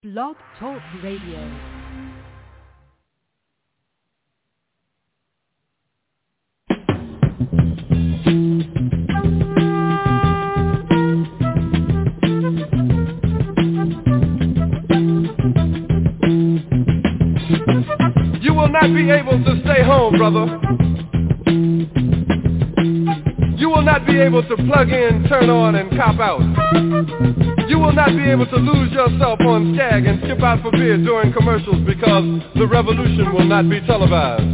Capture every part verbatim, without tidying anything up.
Blog Talk Radio. You will not be able to stay home, brother. You will not be able to plug in, turn on, and cop out. You will not be able to lose yourself on Skag and skip out for beer during commercials because the revolution will not be televised.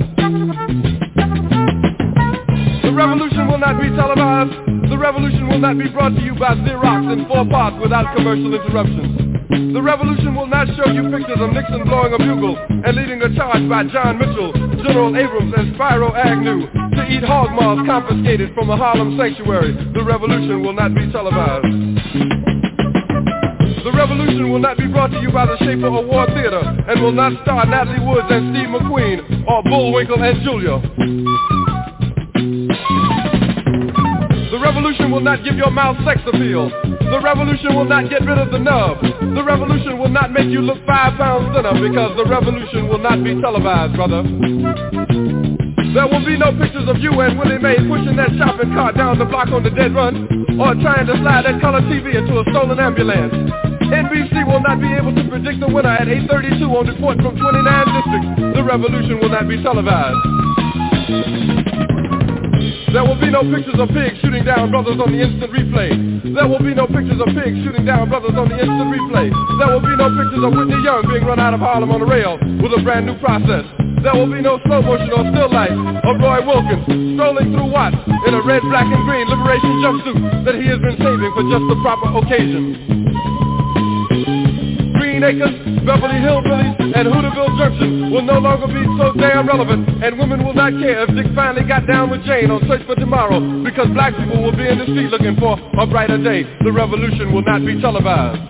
The revolution will not be televised. The revolution will not be brought to you by Xerox in four parts without commercial interruptions. The revolution will not show you pictures of Nixon blowing a bugle and leading a charge by John Mitchell, General Abrams, and Spyro Agnew to eat hog maws confiscated from a Harlem sanctuary. The revolution will not be televised. The revolution will not be brought to you by the Schaefer Award Theater and will not star Natalie Woods and Steve McQueen or Bullwinkle and Julia. The revolution will not give your mouth sex appeal. The revolution will not get rid of the nub. The revolution will not make you look five pounds thinner because the revolution will not be televised, brother. There will be no pictures of you and Willie Mae pushing that shopping cart down the block on the dead run or trying to slide that color T V into a stolen ambulance. N B C will not be able to predict the winner at eight thirty-two on report from twenty-nine districts. The revolution will not be televised. There will be no pictures of pigs shooting down brothers on the instant replay. There will be no pictures of pigs shooting down brothers on the instant replay. There will be no pictures of Whitney Young being run out of Harlem on a rail with a brand new process. There will be no slow motion or still life of Roy Wilkins strolling through Watts in a red, black, and green liberation jumpsuit that he has been saving for just the proper occasion. Green Acres, Beverly Hillbillies, and Hooterville Junction will no longer be so damn relevant, and women will not care if Dick finally got down with Jane on Search for Tomorrow, because black people will be in the street looking for a brighter day. The revolution will not be televised.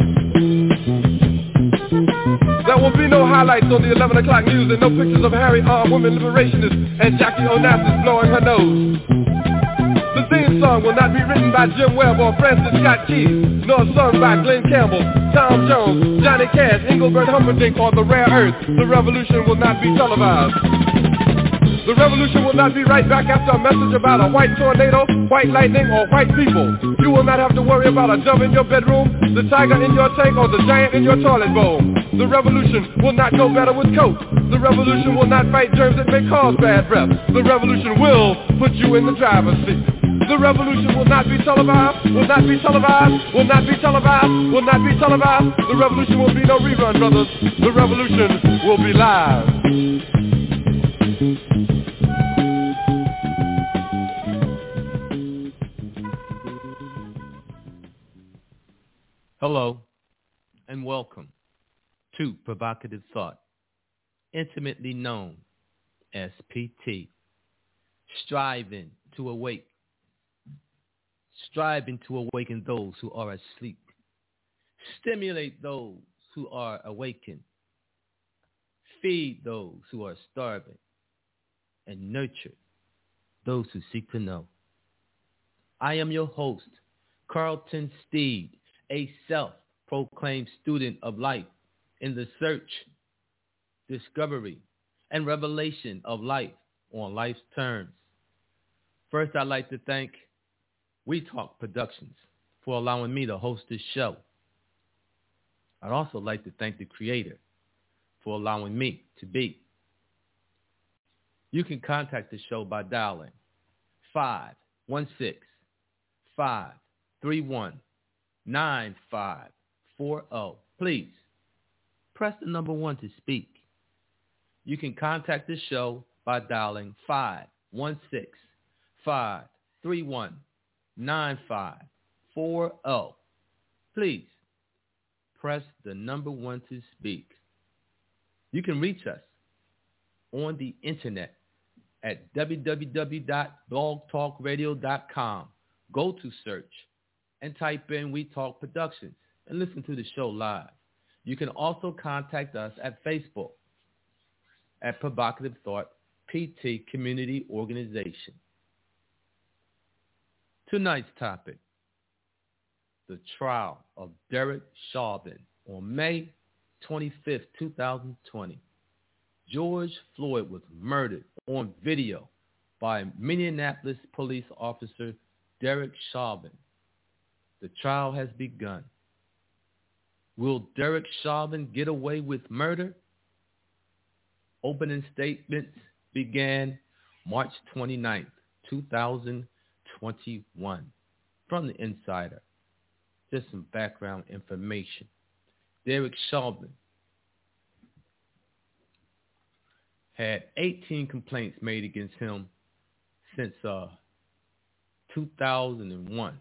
There will be no highlights on the eleven o'clock news and no pictures of Harry armed women liberationists and Jackie Onassis blowing her nose. The theme song will not be written by Jim Webb or Francis Scott Key, nor sung by Glenn Campbell, Tom Jones, Johnny Cash, Engelbert Humperdinck, or The Rare Earth. The revolution will not be televised. The revolution will not be right back after a message about a white tornado, white lightning, or white people. You will not have to worry about a dove in your bedroom, the tiger in your tank, or the giant in your toilet bowl. The revolution will not go better with Coke. The revolution will not fight germs that may cause bad breath. The revolution will put you in the driver's seat. The revolution will not be televised, will not be televised, will not be televised, will not be televised. The revolution will be no rerun, brothers. The revolution will be live. Hello, and welcome to Provocative Thought, intimately known as P T, striving to awake, striving to awaken those who are asleep, stimulate those who are awakened, feed those who are starving, and nurture those who seek to know. I am your host, Carlton Steed, a self-proclaimed student of life in the search, discovery, and revelation of life on life's terms. First, I'd like to thank We Talk Productions for allowing me to host this show. I'd also like to thank the creator for allowing me to be. You can contact the show by dialing five one six, five three one, nine five four zero. Please press the number one to speak. You can contact the show by dialing five one six, five three one, nine five four zero. Please press the number one to speak. You can reach us on the internet at w w w dot blog talk radio dot com. Go to search and type in We Talk Productions and listen to the show live. You can also contact us at Facebook at Provocative Thought P T Community Organization. Tonight's topic, the trial of Derek Chauvin on May twenty-fifth, two thousand twenty, George Floyd was murdered on video by Minneapolis police officer Derek Chauvin. The trial has begun. Will Derek Chauvin get away with murder? Opening statements began March twenty-ninth, two thousand twenty-one. From the Insider, just some background information. Derek Chauvin had eighteen complaints made against him since uh, two thousand one.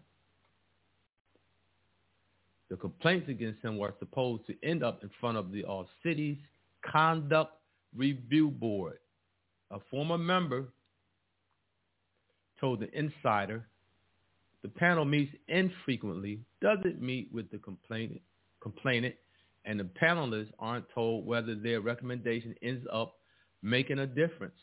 The complaints against him were supposed to end up in front of the uh, city's Conduct Review Board. A former member told the Insider the panel meets infrequently, doesn't meet with the complainant, complainant, and the panelists aren't told whether their recommendation ends up making a difference.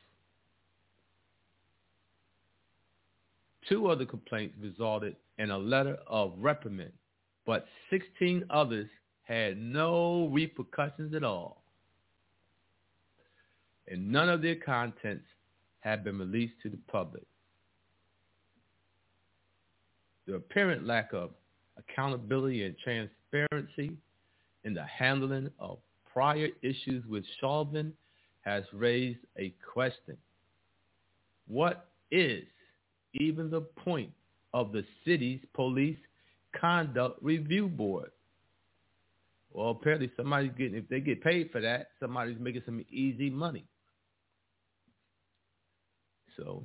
Two other complaints resulted in a letter of reprimand, but sixteen others had no repercussions at all. And none of their contents have been released to the public. The apparent lack of accountability and transparency in the handling of prior issues with Chauvin has raised a question. What is even the point of the city's police conduct review board? Well, apparently somebody's getting, if they get paid for that, somebody's making some easy money. So,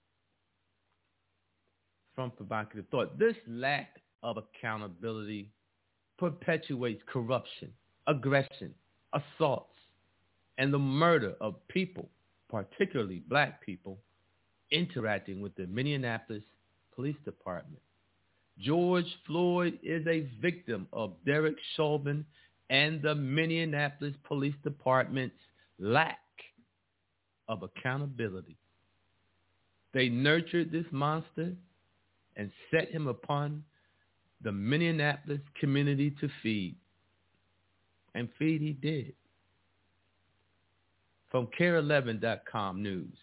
from provocative thought, this lack of accountability perpetuates corruption, aggression, assaults, and the murder of people, particularly black people, interacting with the Minneapolis Police Department. George Floyd is a victim of Derek Chauvin and the Minneapolis Police Department's lack of accountability. They nurtured this monster and set him upon the Minneapolis community to feed. And feed he did. From K A R E eleven dot com news.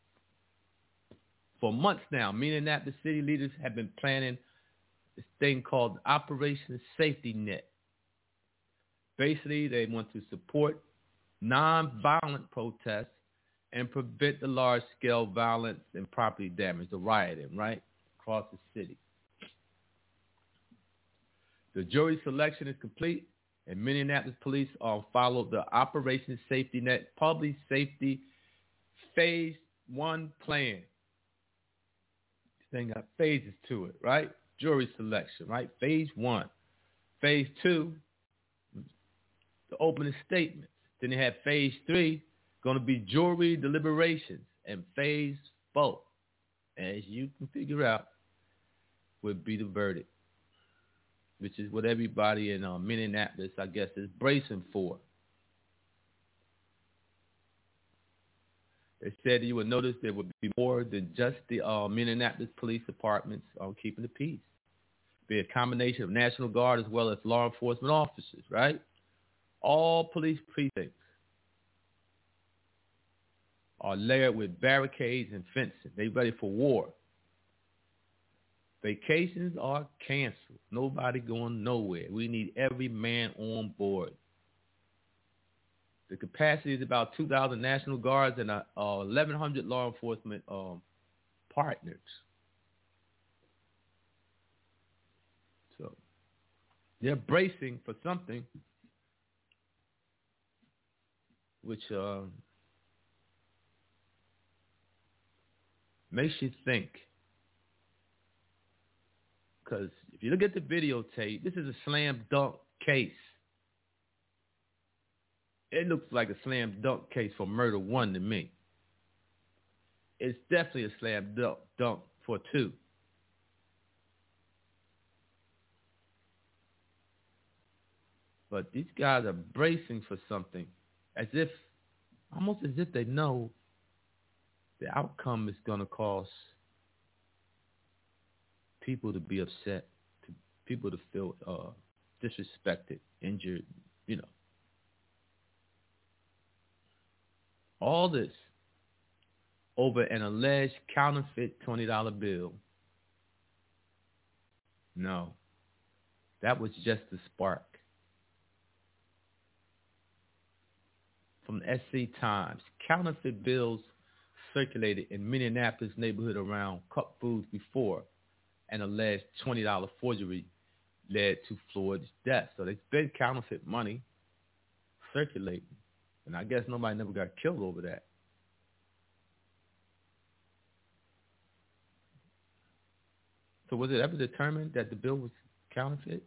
For months now, Minneapolis city leaders have been planning this thing called Operation Safety Net. Basically, they want to support nonviolent protests and prevent the large-scale violence and property damage, the rioting, right, across the city. The jury selection is complete, and Minneapolis police uh, followed the Operation Safety Net Public Safety Phase One plan. This thing got phases to it, right? Jury selection, right? Phase one. Phase two, the opening statements. Then they had phase three, going to be jury deliberations. And phase four, as you can figure out, would be the verdict, which is what everybody in uh, Minneapolis, I guess, is bracing for. They said you would notice there would be more than just the uh, Minneapolis police departments on keeping the peace. Be a combination of National Guard as well as law enforcement officers, right? All police precincts are layered with barricades and fencing. They ready for war. Vacations are canceled. Nobody going nowhere. We need every man on board. The capacity is about two thousand National Guards and uh, uh, eleven hundred law enforcement um, partners. So they're bracing for something which uh, makes you think. Because if you look at the videotape, this is a slam dunk case. It looks like a slam dunk case for murder one to me. It's definitely a slam dunk, dunk for two. But these guys are bracing for something, as if, almost as if they know the outcome is going to cause people to be upset, to people to feel uh, disrespected, injured, you know. All this over an alleged counterfeit twenty dollar bill. No, that was just the spark. From the S C Times, counterfeit bills circulated in Minneapolis neighborhood around Cup Foods before an alleged twenty dollar forgery led to Floyd's death. So there's been counterfeit money circulating, and I guess nobody never got killed over that. So was it ever determined that the bill was counterfeit?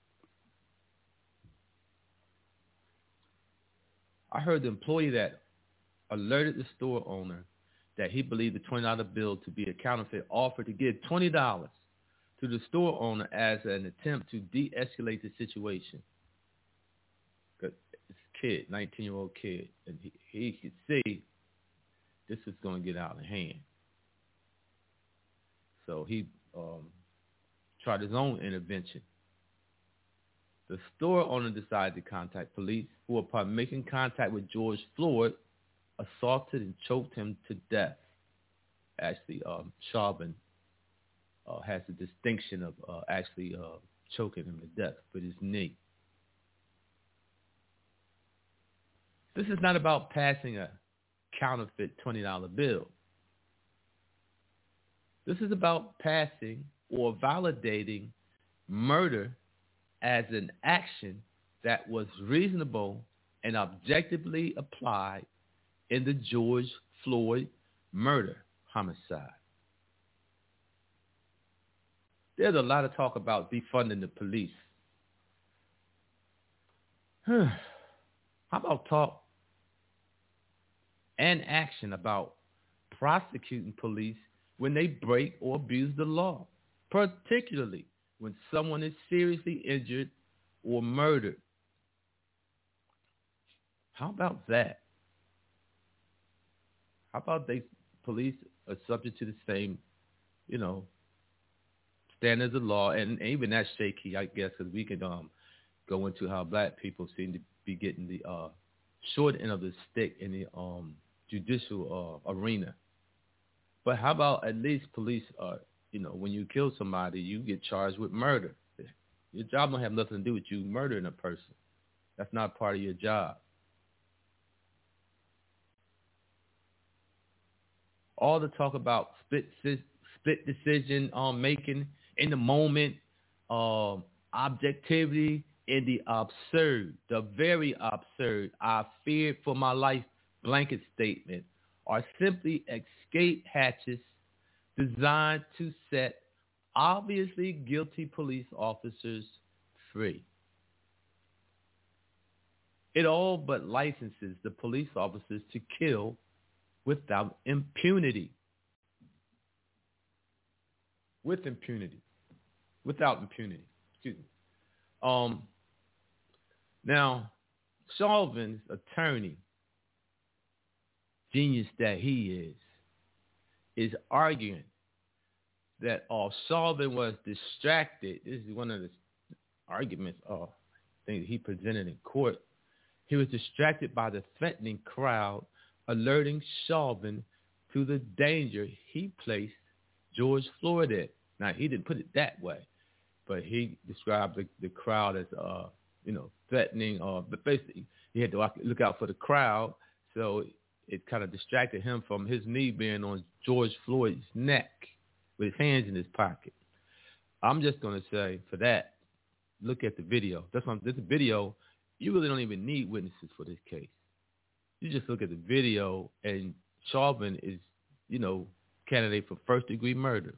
I heard the employee that alerted the store owner that he believed the twenty dollar bill to be a counterfeit offered to give twenty dollars to the store owner as an attempt to de-escalate the situation. It's a kid, nineteen-year-old kid, and he, he could see this is going to get out of hand. So he um, tried his own intervention. The store owner decided to contact police, who, upon making contact with George Floyd, assaulted and choked him to death. Actually, um, Chauvin uh, has the distinction of uh, actually uh, choking him to death with his knee. This is not about passing a counterfeit twenty dollar bill. This is about passing or validating murder as an action that was reasonable and objectively applied in the George Floyd murder homicide. There's a lot of talk about defunding the police. How about talk and action about prosecuting police when they break or abuse the law, particularly when someone is seriously injured or murdered? How about that? How about they police are subject to the same, you know, standards of law? And even that's shaky, I guess, because we can um, go into how black people seem to be getting the uh, short end of the stick in the um, judicial uh, arena. But how about at least police are, you know, when you kill somebody, you get charged with murder. Your job don't have nothing to do with you murdering a person. That's not part of your job. All the talk about split split decision um, making in the moment, um, objectivity, and the absurd, the very absurd, I feared for my life blanket statement are simply escape hatches designed to set obviously guilty police officers free. It all but licenses the police officers to kill without impunity. With impunity. Without impunity. Excuse me. Um, now, Chauvin's attorney, genius that he is, is arguing that uh, Chauvin was distracted. This is one of the arguments, uh, things he presented in court. He was distracted by the threatening crowd, alerting Chauvin to the danger he placed George Floyd in. Now, he didn't put it that way, but he described the, the crowd as, uh, you know, threatening. Uh, but basically, he had to look out for the crowd, so it kind of distracted him from his knee being on George Floyd's neck with his hands in his pocket. I'm just going to say, for that, look at the video. That's why this video, you really don't even need witnesses for this case. You just look at the video, and Chauvin is, you know, candidate for first-degree murder.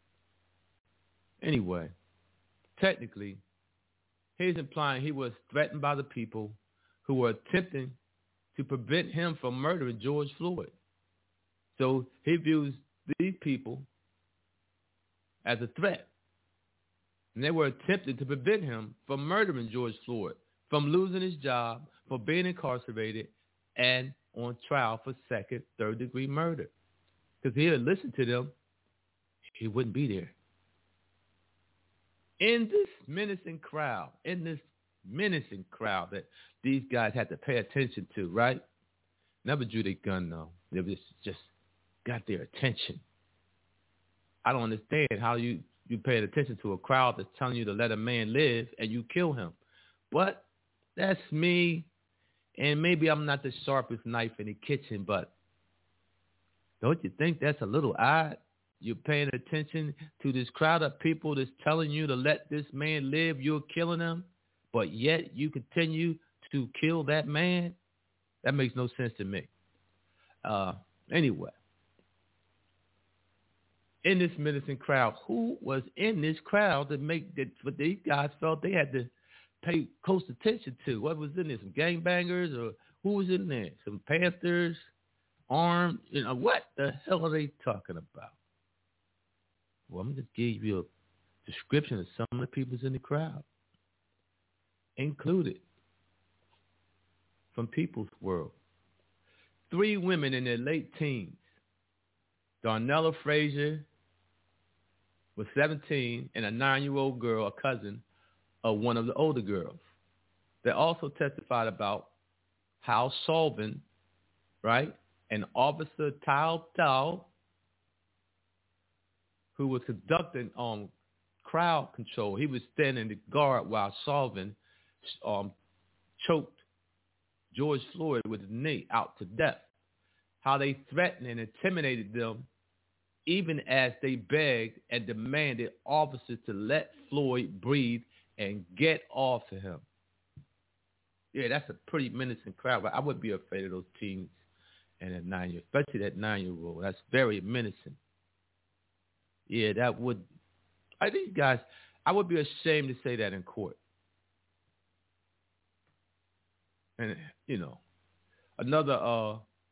Anyway, technically, he's implying he was threatened by the people who were attempting to prevent him from murdering George Floyd. So he views these people as a threat. And they were attempting to prevent him from murdering George Floyd, from losing his job, for being incarcerated, and on trial for second, third degree murder. Because if he had listened to them, he wouldn't be there. In this menacing crowd, in this menacing crowd that these guys had to pay attention to, right? Never drew their gun, though. They just, just got their attention. I don't understand how you, you paying attention to a crowd that's telling you to let a man live and you kill him. But that's me, and maybe I'm not the sharpest knife in the kitchen, but don't you think that's a little odd? You're paying attention to this crowd of people that's telling you to let this man live. You're killing him, but yet you continue to kill that man? That makes no sense to me. Uh, anyway, in this menacing crowd, who was in this crowd that make that what these guys felt they had to pay close attention to? What was in there? Some gangbangers, or who was in there? Some Panthers, armed? You know, what the hell are they talking about? Well, I'm just give you a description of some of the people's in the crowd, included from People's World. Three women in their late teens. Darnella Frazier was seventeen, and a nine-year-old girl, a cousin of one of the older girls. They also testified about Hal Sullivan, right, and Officer Tao Tao, who was conducting um, crowd control. He was standing the guard while Sullivan um, choked George Floyd with his knee out to death. How they threatened and intimidated them, even as they begged and demanded officers to let Floyd breathe and get off of him. Yeah, that's a pretty menacing crowd. But I would be afraid of those teens and that nine-year, especially that nine-year-old. That's very menacing. Yeah, that would. I think, guys, I would be ashamed to say that in court. And, you know, another uh,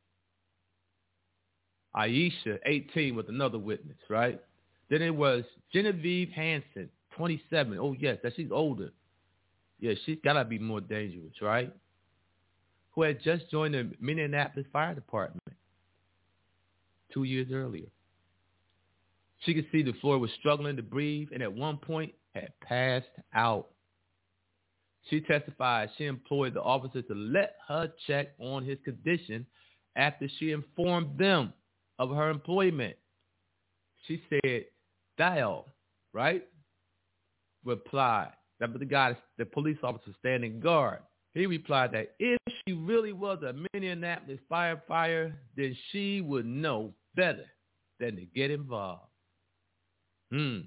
Aisha, eighteen, with another witness, right? Then it was Genevieve Hanson, twenty-seven. Oh, yes, that she's older. Yeah, she's got to be more dangerous, right? Who had just joined the Minneapolis Fire Department two years earlier. She could see that Floyd was struggling to breathe and at one point had passed out. She testified she employed the officers to let her check on his condition after she informed them of her employment. She said, Dial, right? Replied. That was the guy, the police officer standing guard. He replied that if she really was a Minneapolis firefighter, then she would know better than to get involved. Hmm.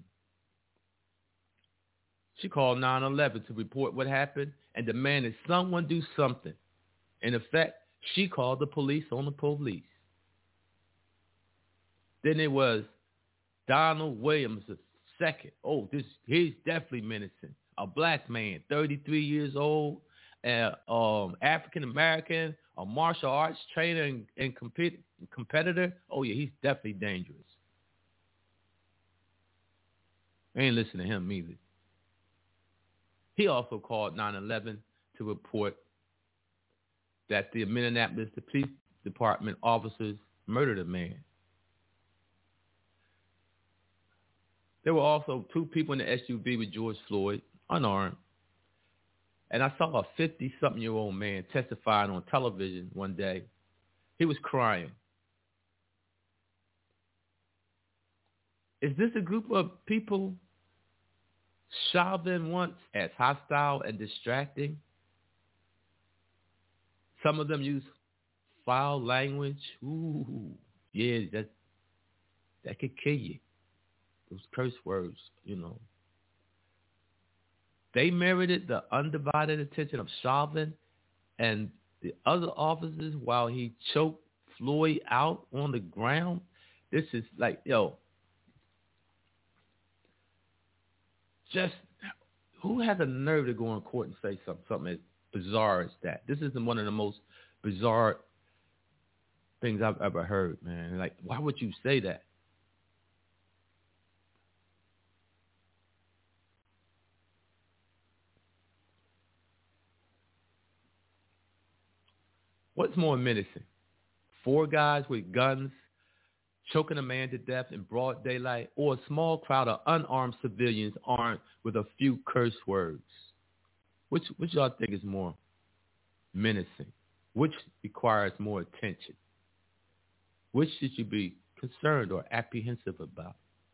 She called nine one one to report what happened and demanded someone do something. In effect, she called the police on the police. Then it was Donald Williams the second. Oh, this he's definitely menacing. A black man, thirty-three years old, uh, um, African American, a martial arts trainer and, and compet- competitor. Oh yeah, he's definitely dangerous. I ain't listen to him either. He also called nine one one to report that the Minneapolis Police Department officers murdered a man. There were also two people in the S U V with George Floyd, unarmed. And I saw a fifty-something-year-old man testifying on television one day. He was crying. Is this a group of people Chauvin once as hostile and distracting? Some of them use foul language. Ooh, yeah, that that could kill you. Those curse words, you know. They merited the undivided attention of Chauvin and the other officers while he choked Floyd out on the ground. This is like, yo, just who has the nerve to go in court and say something, something as bizarre as that? This is one of the most bizarre things I've ever heard, man. Like, why would you say that? What's more menacing? Four guys with guns choking a man to death in broad daylight, or a small crowd of unarmed civilians armed with a few curse words? Which which y'all think is more menacing? Which requires more attention? Which should you be concerned or apprehensive about?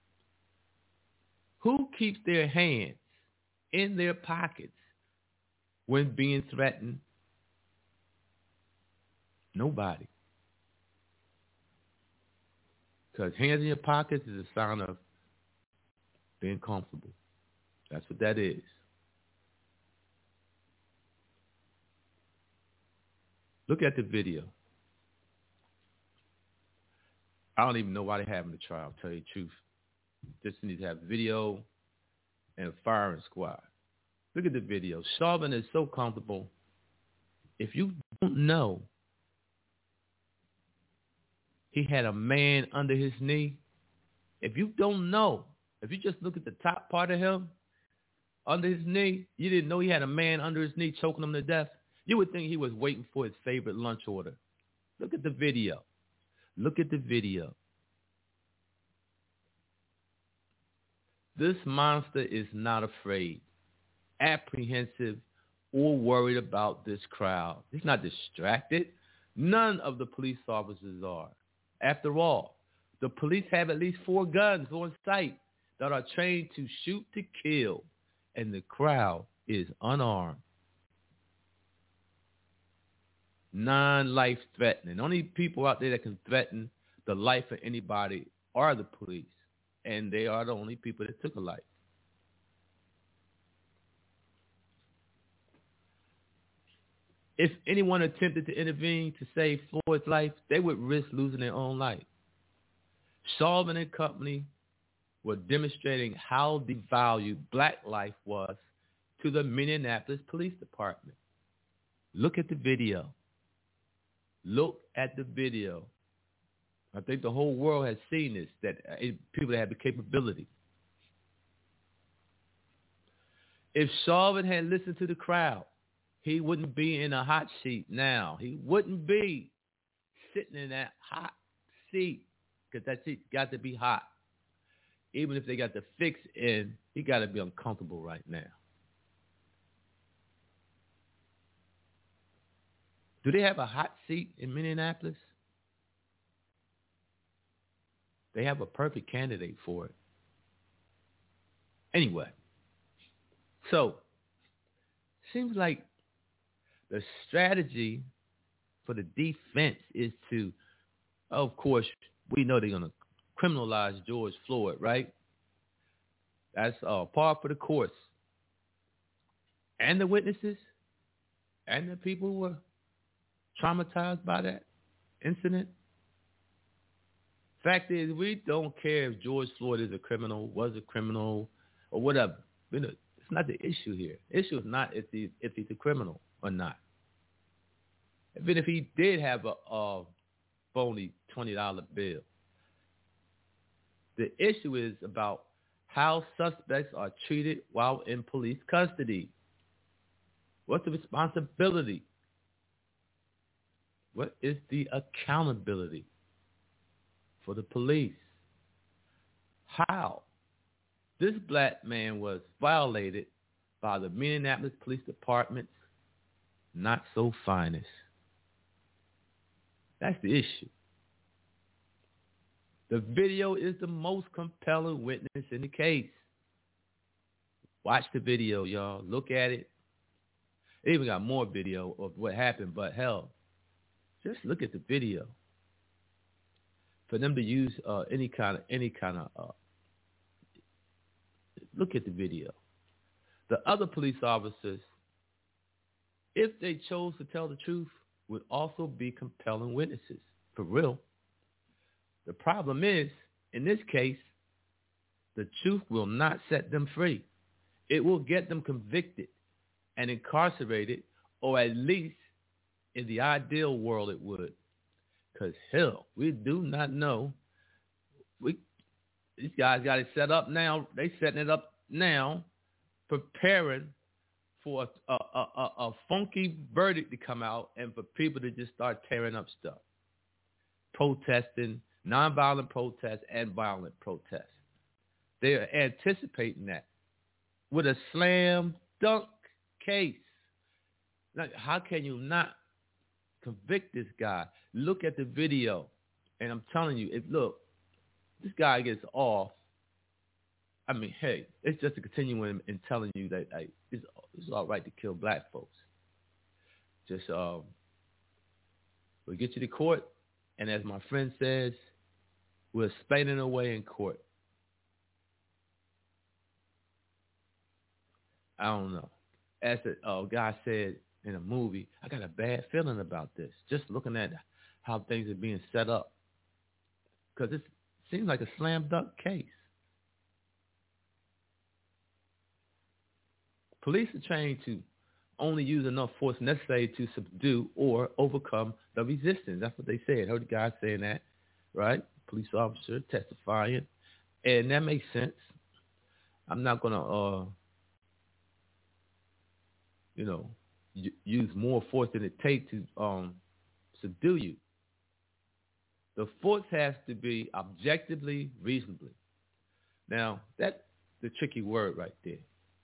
Who keeps their hands in their pockets when being threatened? Nobody. Because hands in your pockets is a sign of being comfortable. That's what that is. Look at the video. I don't even know why they're having the trial, to tell you the truth. Just need to have video and a firing squad. Look at the video. Chauvin is so comfortable. If you don't know, he had a man under his knee. If you don't know, if you just look at the top part of him, under his knee, you didn't know he had a man under his knee choking him to death, you would think he was waiting for his favorite lunch order. Look at the video. Look at the video. This monster is not afraid, apprehensive, or worried about this crowd. He's not distracted. None of the police officers are. After all, the police have at least four guns on site that are trained to shoot to kill, and the crowd is unarmed. Non-life threatening. Only people out there that can threaten the life of anybody are the police, and they are the only people that took a life. If anyone attempted to intervene to save Floyd's life, they would risk losing their own life. Chauvin and company were demonstrating how devalued black life was to the Minneapolis Police Department. Look at the video. Look at the video. I think the whole world has seen this, that people that have the capability. If Chauvin had listened to the crowd, he wouldn't be in a hot seat now. He wouldn't be sitting in that hot seat, because that seat's got to be hot. Even if they got the fix in, he got to be uncomfortable right now. Do they have a hot seat in Minneapolis? They have a perfect candidate for it. Anyway, so seems like the strategy for the defense is to, of course, we know they're going to criminalize George Floyd, right? That's uh, par for the course. And the witnesses and the people who were traumatized by that incident. Fact is, we don't care if George Floyd is a criminal, was a criminal, or whatever. It's not the issue here. The issue is not if he if he's a criminal or not. Even if he did have a, a phony twenty dollar bill. The issue is about how suspects are treated while in police custody. What's the responsibility? What is the accountability for the police? How? This black man was violated by the Minneapolis Police Department's not so finest. That's the issue. The video is the most compelling witness in the case. Watch the video, y'all. Look at it. They even got more video of what happened, but hell, just look at the video. For them to use uh, any kind of any kind of uh, look at the video. The other police officers, if they chose to tell the truth, would also be compelling witnesses. For real. The problem is, in this case, the truth will not set them free. It will get them convicted and incarcerated, or at least in the ideal world it would. Because, hell, we do not know. We These guys got it set up now. They setting it up now, preparing for a, a, a, a funky verdict to come out and for people to just start tearing up stuff. Protesting, nonviolent protests, and violent protests. They are anticipating that with a slam dunk case. Now, how can you not convict this guy. Look at the video. And I'm telling you, if look, this guy gets off. I mean, hey, it's just a continuing in telling you that like, it's, it's all right to kill black folks. Just um, we'll get you to court, and as my friend says, we'll explain it away in court. I don't know. As the uh, guy said in a movie, I got a bad feeling about this. Just looking at how things are being set up, because it seems like a slam dunk case. Police are trained to only use enough force necessary to subdue or overcome the resistance. That's what they said. I heard the guy saying that, right? Police officer testifying. And that makes sense. I'm not going to, uh, you know, y- use more force than it takes to um, subdue you. The force has to be objectively reasonably. Now, that's the tricky word right there.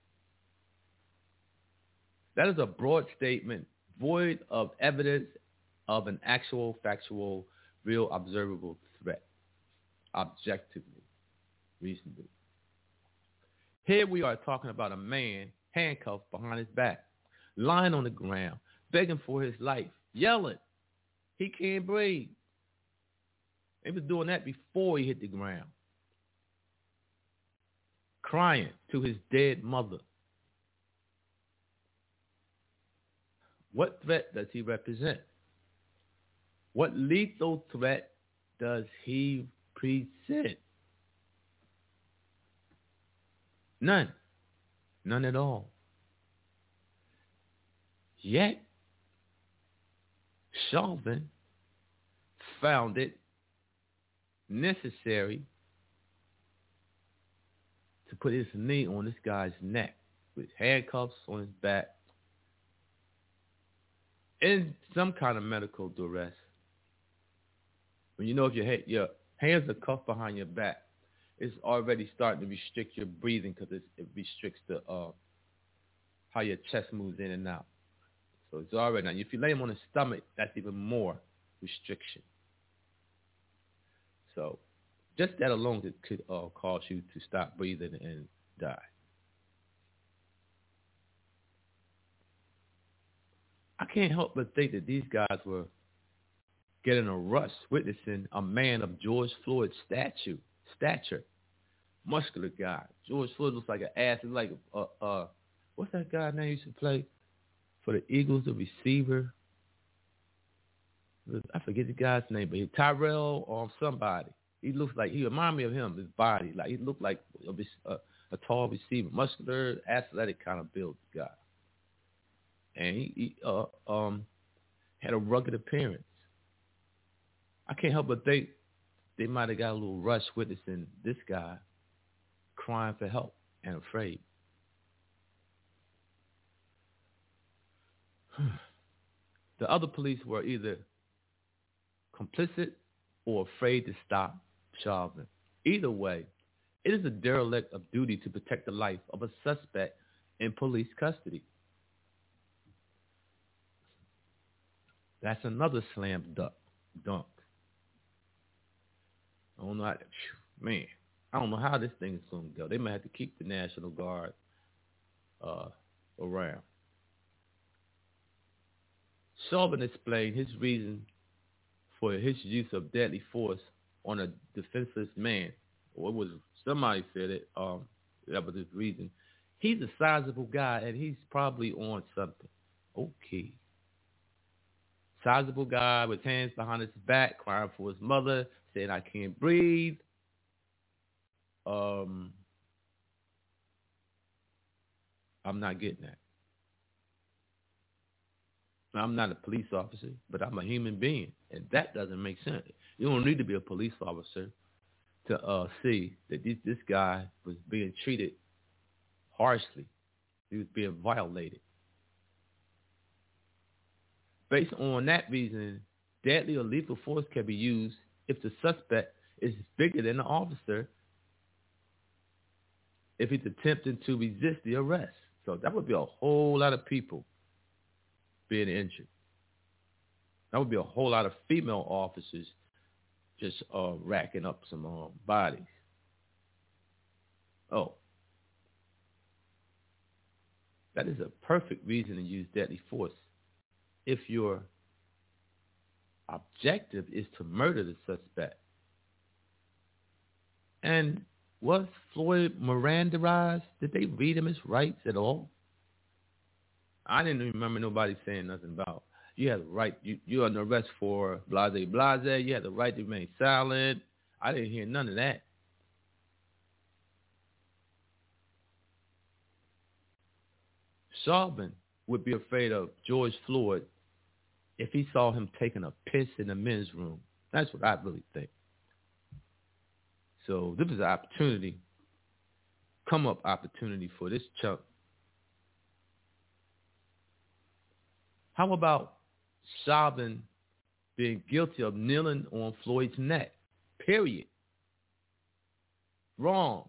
That is a broad statement, void of evidence of an actual, factual, real, observable threat, objectively, reasonably. Here we are talking about a man handcuffed behind his back, lying on the ground, begging for his life, yelling. He can't breathe. He was doing that before he hit the ground, crying to his dead mother. What threat does he represent? What lethal threat does he present? None. None at all. Yet, Chauvin found it necessary to put his knee on this guy's neck with handcuffs on his back in some kind of medical duress. When you know if your, head, your hands are cuffed behind your back, it's already starting to restrict your breathing because it restricts the uh, how your chest moves in and out. So it's already now. If you lay him on his stomach, that's even more restriction. So just that alone could, could uh, cause you to stop breathing and die. I can't help but think that these guys were getting a rush witnessing a man of George Floyd's statue, stature, muscular guy. George Floyd looks like an ass. It's like, uh, uh, what's that guy name used to play for the Eagles, the receiver? I forget the guy's name, but he, Tyrell or somebody. He looks like, he reminded me of him, his body. Like, he looked like a, a, a tall receiver, muscular, athletic kind of built guy. And he, he uh, um, had a rugged appearance. I can't help but think they might have got a little rush witnessing this guy crying for help and afraid. The other police were either complicit or afraid to stop Chauvin. Either way, it is a derelict of duty to protect the life of a suspect in police custody. That's another slam dunk. dunk. I don't know how, man, I don't know how this thing is going to go. They might have to keep the National Guard uh, around. Chauvin explained his reason for his use of deadly force on a defenseless man. Or it was, somebody said it, um, that was his reason. He's a sizable guy, and he's probably on something. Okay. Sizable guy with hands behind his back, crying for his mother, saying, I can't breathe. Um, I'm not getting that. I'm not a police officer, but I'm a human being, and that doesn't make sense. You don't need to be a police officer to uh, see that this, this guy was being treated harshly. He was being violated. Based on that reason, deadly or lethal force can be used if the suspect is bigger than the officer, if he's attempting to resist the arrest. So that would be a whole lot of people being injured. That would be a whole lot of female officers just uh, racking up some um, bodies. Oh. That is a perfect reason to use deadly force if your objective is to murder the suspect. And was Floyd Mirandaized? Did they read him his rights at all? I didn't remember nobody saying nothing about you had the right, you, you're under arrest for blase blase, you had the right to remain silent. I didn't hear none of that. Chauvin would be afraid of George Floyd if he saw him taking a piss in the men's room. That's what I really think. So this is an opportunity, come up opportunity for this chunk. How about Chauvin being guilty of kneeling on Floyd's neck? Period. Wrong.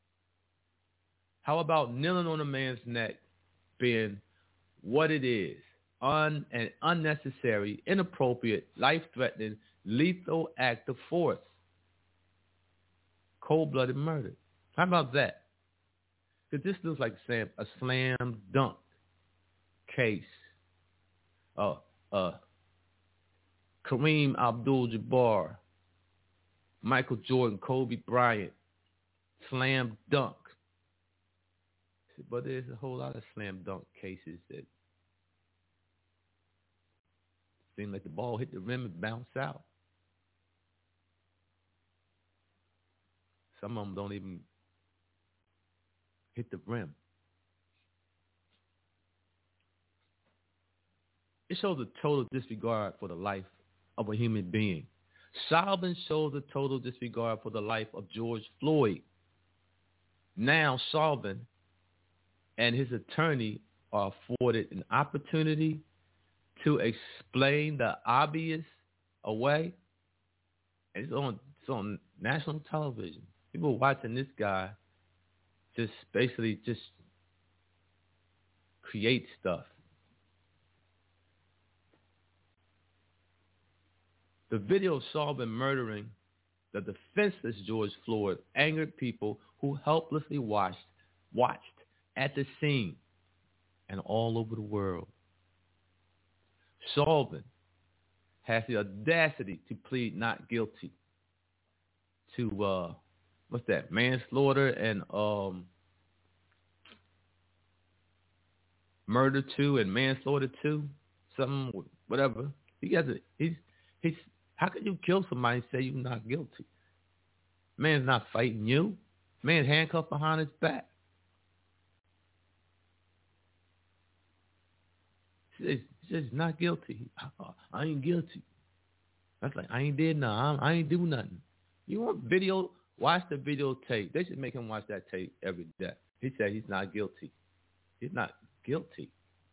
How about kneeling on a man's neck being what it is, un and unnecessary, inappropriate, life-threatening, lethal act of force, cold-blooded murder? How about that? Because this looks like a slam dunk case. Uh, uh, Kareem Abdul-Jabbar, Michael Jordan, Kobe Bryant, slam dunk. But there's a whole lot of slam dunk cases that seem like the ball hit the rim and bounced out. Some of them don't even hit the rim. It shows a total disregard for the life of a human being. Chauvin shows a total disregard for the life of George Floyd. Now Chauvin and his attorney are afforded an opportunity to explain the obvious away. And it's on, it's on national television. People are watching this guy just basically just create stuff. The video of Chauvin murdering the defenseless George Floyd angered people who helplessly watched, watched at the scene and all over the world. Chauvin has the audacity to plead not guilty to, uh, what's that, manslaughter and um, murder two and manslaughter two, something, whatever. He has a, he's, he's, how can you kill somebody and say you're not guilty? Man's not fighting you. Man's handcuffed behind his back. He says, he says not guilty. I, I ain't guilty. That's like, I ain't did nothing. I ain't do nothing. You want video? Watch the videotape. They should make him watch that tape every day. He said he's not guilty. He's not guilty.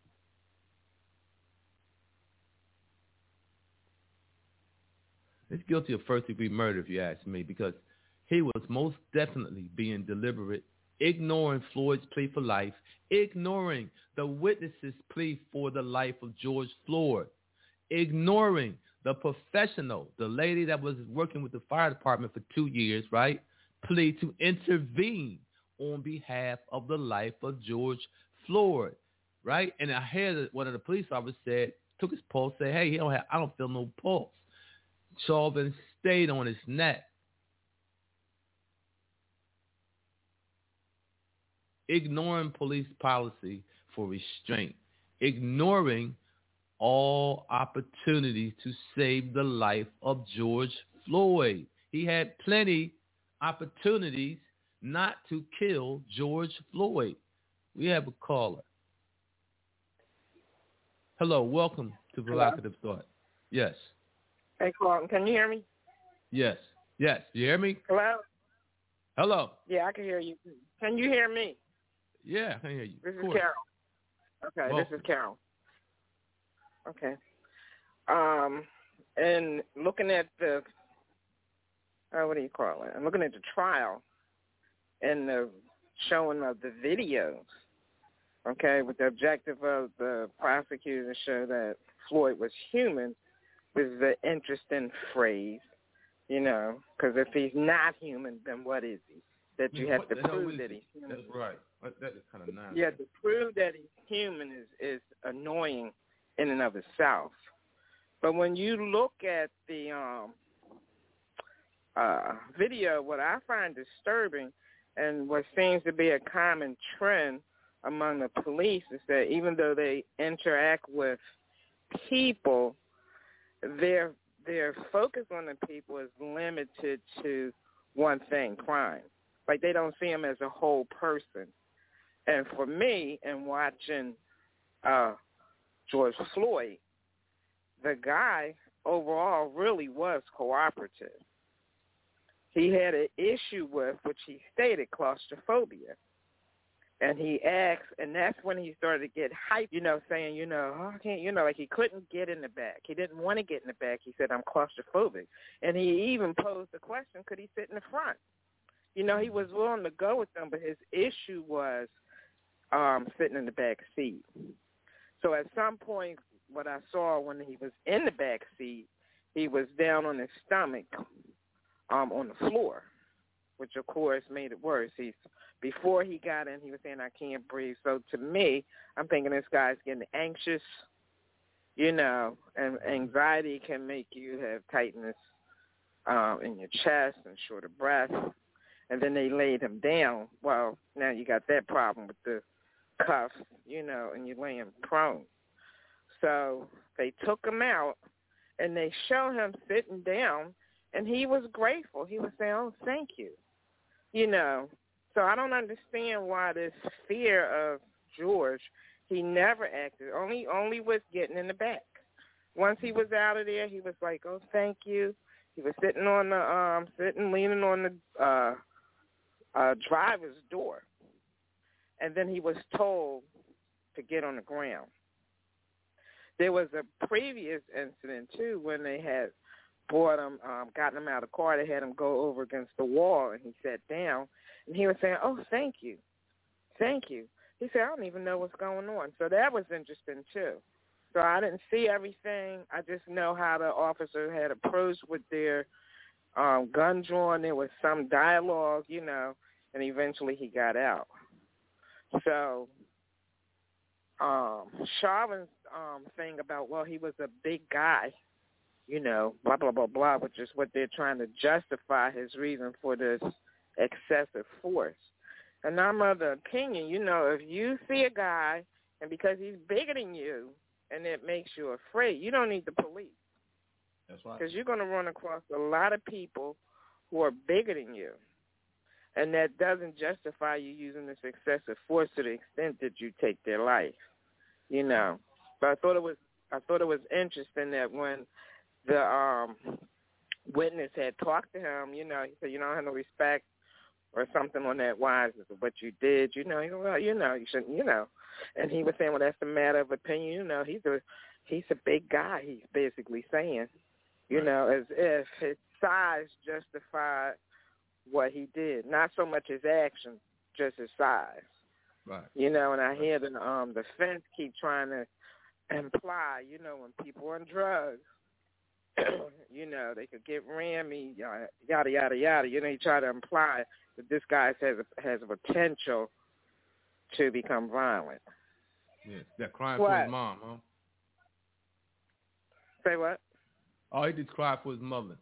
He's guilty of first-degree murder, if you ask me, because he was most definitely being deliberate, ignoring Floyd's plea for life, ignoring the witnesses' plea for the life of George Floyd, ignoring the professional, the lady that was working with the fire department for two years, right, plea to intervene on behalf of the life of George Floyd, right? And I heard one of the police officers said, took his pulse, said, hey, he don't have, I don't feel no pulse. Chauvin stayed on his neck. Ignoring police policy for restraint. Ignoring all opportunities to save the life of George Floyd. He had plenty opportunities not to kill George Floyd. We have a caller. Hello, welcome to Provocative Thought. Yes. Hey, Carlton, can you hear me? Yes. Yes. You hear me? Hello? Hello. Yeah, I can hear you. Can you hear me? Yeah, I can hear you. This is Carol. Okay, Welcome. This is Carol. Okay. Um, and looking at the, uh, what do you call it? I'm looking at the trial and the showing of the videos, okay, with the objective of the prosecutor to show that Floyd was human this is an interesting phrase, you know, because if he's not human, then what is he? That you have to prove that he's human. That's right. That is kind of nice. Yeah, to prove that he's human is, is annoying in and of itself. But when you look at the um, uh, video, what I find disturbing and what seems to be a common trend among the police is that even though they interact with people, their their focus on the people is limited to one thing, crime. Like they don't see him as a whole person. And for me, in watching uh, George Floyd, the guy overall really was cooperative. He had an issue with, which he stated, claustrophobia. And he asked, and that's when he started to get hyped, you know, saying, you know, oh, I can't, you know, like he couldn't get in the back. He didn't want to get in the back. He said, I'm claustrophobic. And he even posed the question, could he sit in the front? You know, he was willing to go with them, but his issue was um, sitting in the back seat. So at some point, what I saw when he was in the back seat, he was down on his stomach um, on the floor, which, of course, made it worse. He's Before he got in, he was saying, I can't breathe. So to me, I'm thinking this guy's getting anxious, you know, and anxiety can make you have tightness um, in your chest and short of breath. And then they laid him down. Well, now you got that problem with the cuffs, you know, and you lay him prone. So they took him out, and they show him sitting down, and he was grateful. He was saying, oh, thank you, you know. So I don't understand why this fear of George, he never acted, only only with getting in the back. Once he was out of there, he was like, oh, thank you. He was sitting on the, um, sitting, leaning on the uh, uh, driver's door. And then he was told to get on the ground. There was a previous incident, too, when they had brought him, um, gotten him out of the car. They had him go over against the wall, and he sat down. And he was saying, oh, thank you. Thank you. He said, I don't even know what's going on. So that was interesting, too. So I didn't see everything. I just know how the officer had approached with their um, gun drawn. There was some dialogue, you know, and eventually he got out. So um, Chauvin's um, thing about, well, he was a big guy, you know, blah, blah, blah, blah, which is what they're trying to justify his reason for this excessive force. And I'm of the opinion, you know, if you see a guy and because he's bigger than you and it makes you afraid, you don't need the police. That's right. Because you're going to run across a lot of people who are bigger than you. And that doesn't justify you using this excessive force to the extent that you take their life, you know. But I thought it was I thought it was interesting that when the um, witness had talked to him, you know, he said, you don't have no respect or something on that wise of what you did, you know, well, you know, you shouldn't, you know. And he was saying, well, that's a matter of opinion, you know. He's a he's a big guy. He's basically saying, you right. know, as if his size justified what he did, not so much his action, just his size. Right. You know, and I hear the um the defense keep trying to imply, you know, when people are on drugs, you know, they could get rammy, yada yada yada. You know, he try to imply that this guy has a, has a potential to become violent. Yeah, that crying what? for his mom, huh? Say what? Oh, he did cry for his mother.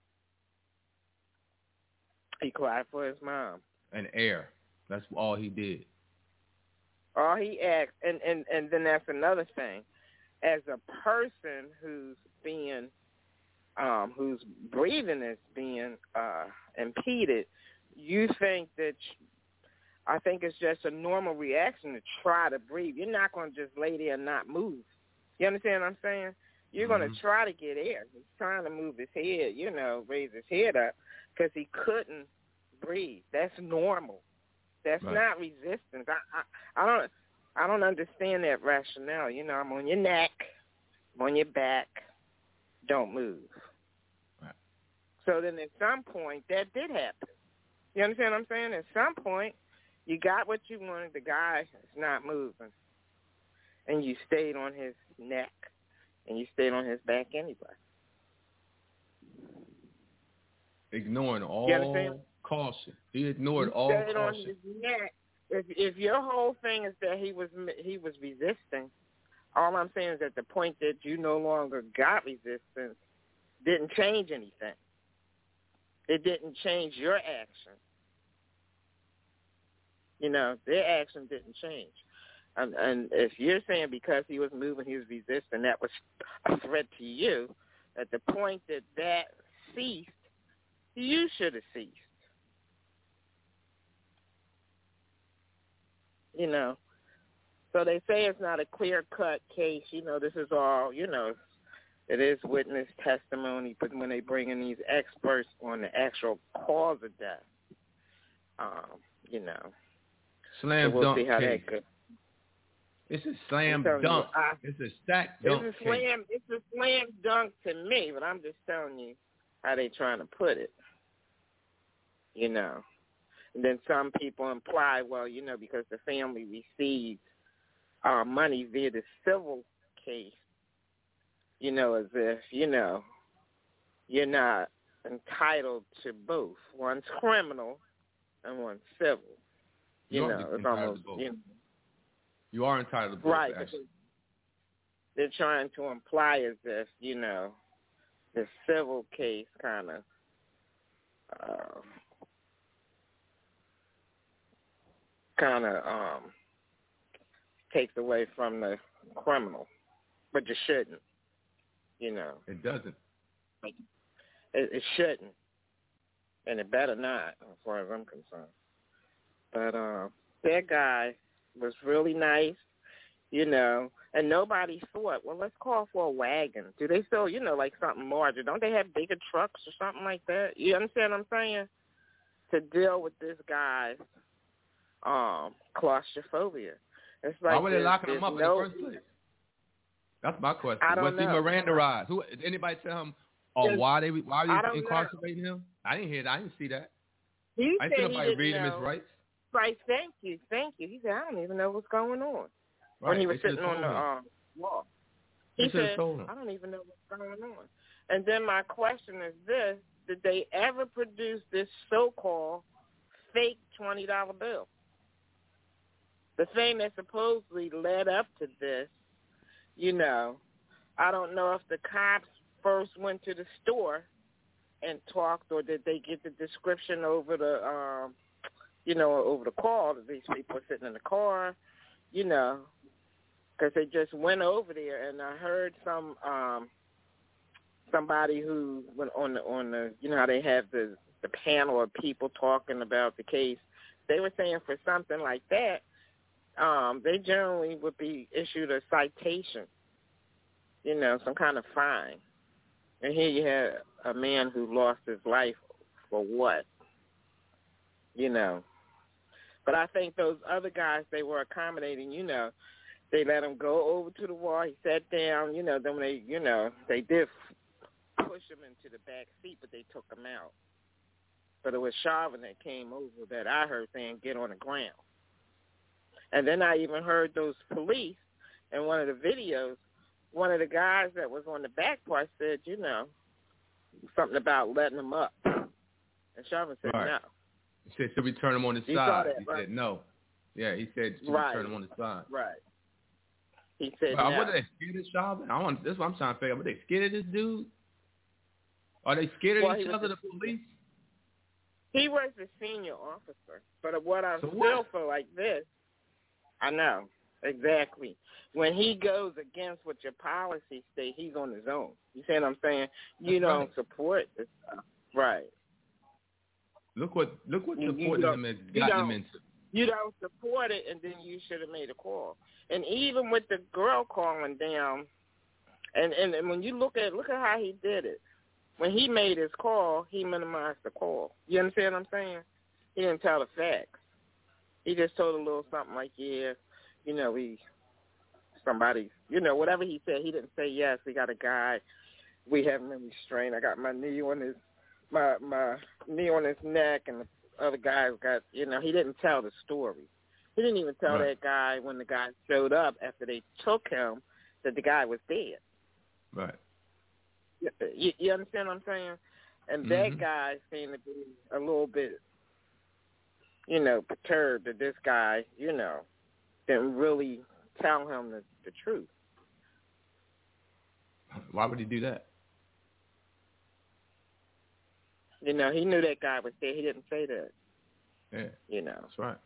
He cried for his mom. And air. That's all he did. All he asked, and, and, and then that's another thing. As a person who's being, um, whose breathing is being uh, impeded, you think that, I think it's just a normal reaction to try to breathe. You're not going to just lay there and not move. You understand what I'm saying? You're mm-hmm. going to try to get air. He's trying to move his head, you know, raise his head up because he couldn't breathe. That's normal. That's right. not resistance. I, I I don't I don't understand that rationale. You know, I'm on your neck, I'm on your back, don't move. Right. So then at some point that did happen. You understand what I'm saying? At some point you got what you wanted, the guy is not moving. And you stayed on his neck and you stayed on his back anyway. ignoring all caution. He ignored he all stayed caution. On his neck. If if your whole thing is that he was he was resisting, all I'm saying is at the point that you no longer got resistance didn't change anything. It didn't change your action. You know, their action didn't change. And, and if you're saying because he was moving, he was resisting, that was a threat to you, at the point that that ceased, you should have ceased. You know, so they say it's not a clear-cut case. You know, this is all, you know, it is witness testimony, but when they bring in these experts on the actual cause of death, um, you know, slam so we'll dunk see how case. that goes. It's a slam you, dunk. I, it's a stack dunk it's a slam, case. It's a slam dunk to me, but I'm just telling you how they trying to put it. You know. And then some people imply, well, you know, because the family received uh, money via the civil case, you know, as if, you know, you're not entitled to both. One's criminal and one's civil. You, you know, it's almost, you know. You are entitled to both, right. actually. They're trying to imply as if, you know, the civil case kind of uh, kind of um, takes away from the criminal, but you shouldn't, you know. It doesn't. It, it shouldn't, and it better not, as far as I'm concerned. But uh, that guy was really nice, you know, and nobody thought, well, let's call for a wagon. Do they still, you know, like something larger? Don't they have bigger trucks or something like that? You understand what I'm saying? To deal with this guy's um, claustrophobia. It's like why were they locking him up no, in the first place? That's my question. I don't was know. he Mirandaized? Who? Did anybody tell him on why they why I they don't incarcerating know. him? I didn't hear that. I didn't see that. He I said didn't see nobody he reading him know. his rights. Right, thank you, thank you. He said, I don't even know what's going on. Right. When he was They sitting on the um, wall. He they said, told him. I don't even know what's going on. And then my question is this, did they ever produce this so-called fake twenty dollar bill? The thing that supposedly led up to this, you know, I don't know if the cops first went to the store and talked, or did they get the description over the, um, you know, over the call that these people were sitting in the car, you know, because they just went over there. And I heard some um, somebody who went on the on the, you know, how they have the the panel of people talking about the case. They were saying for something like that, um, they generally would be issued a citation, you know, some kind of fine. And here you had a man who lost his life for what? You know. But I think those other guys, they were accommodating, you know. They let him go over to the wall. He sat down, you know. Then when they, you know, they did push him into the back seat, but they took him out. But it was Chauvin that came over that I heard saying, get on the ground. And then I even heard those police in one of the videos, one of the guys that was on the back part said, you know, something about letting him up. And Chauvin said right. no. He said, should we turn him on the you side? That, he right? said no. Yeah, he said, should right. we turn him on the side? Right. He said well, no. What are they scared of Chauvin? I want, this is what I'm trying to figure out. Are they scared of this dude? Are they scared of well, each other, the police? He was the senior officer. But what I so still what? feel like this, I know, exactly. When he goes against what your policy state, he's on his own. You see what I'm saying? You That's don't right. support this stuff. Right. Look what look what You- you supporting don't- him has you gotten don't- him into. You don't support it, and then you should have made a call. And even with the girl calling down, and, and, and when you look at look at how he did it. When he made his call, he minimized the call. You understand what I'm saying? He didn't tell the facts. He just told a little something like, yeah, you know, we, somebody, you know, whatever he said. He didn't say, yes, we got a guy. We have him in restraint. I got my knee on his, my, my knee on his neck, and the other guys got, you know, he didn't tell the story. He didn't even tell Right. that guy when the guy showed up after they took him that the guy was dead. Right. You, you understand what I'm saying? And mm-hmm. that guy seemed to be a little bit, you know, perturbed that this guy, you know, didn't really tell him the, the truth. Why would he do that? You know, he knew that guy was there. He didn't say that. Yeah. You know. That's right.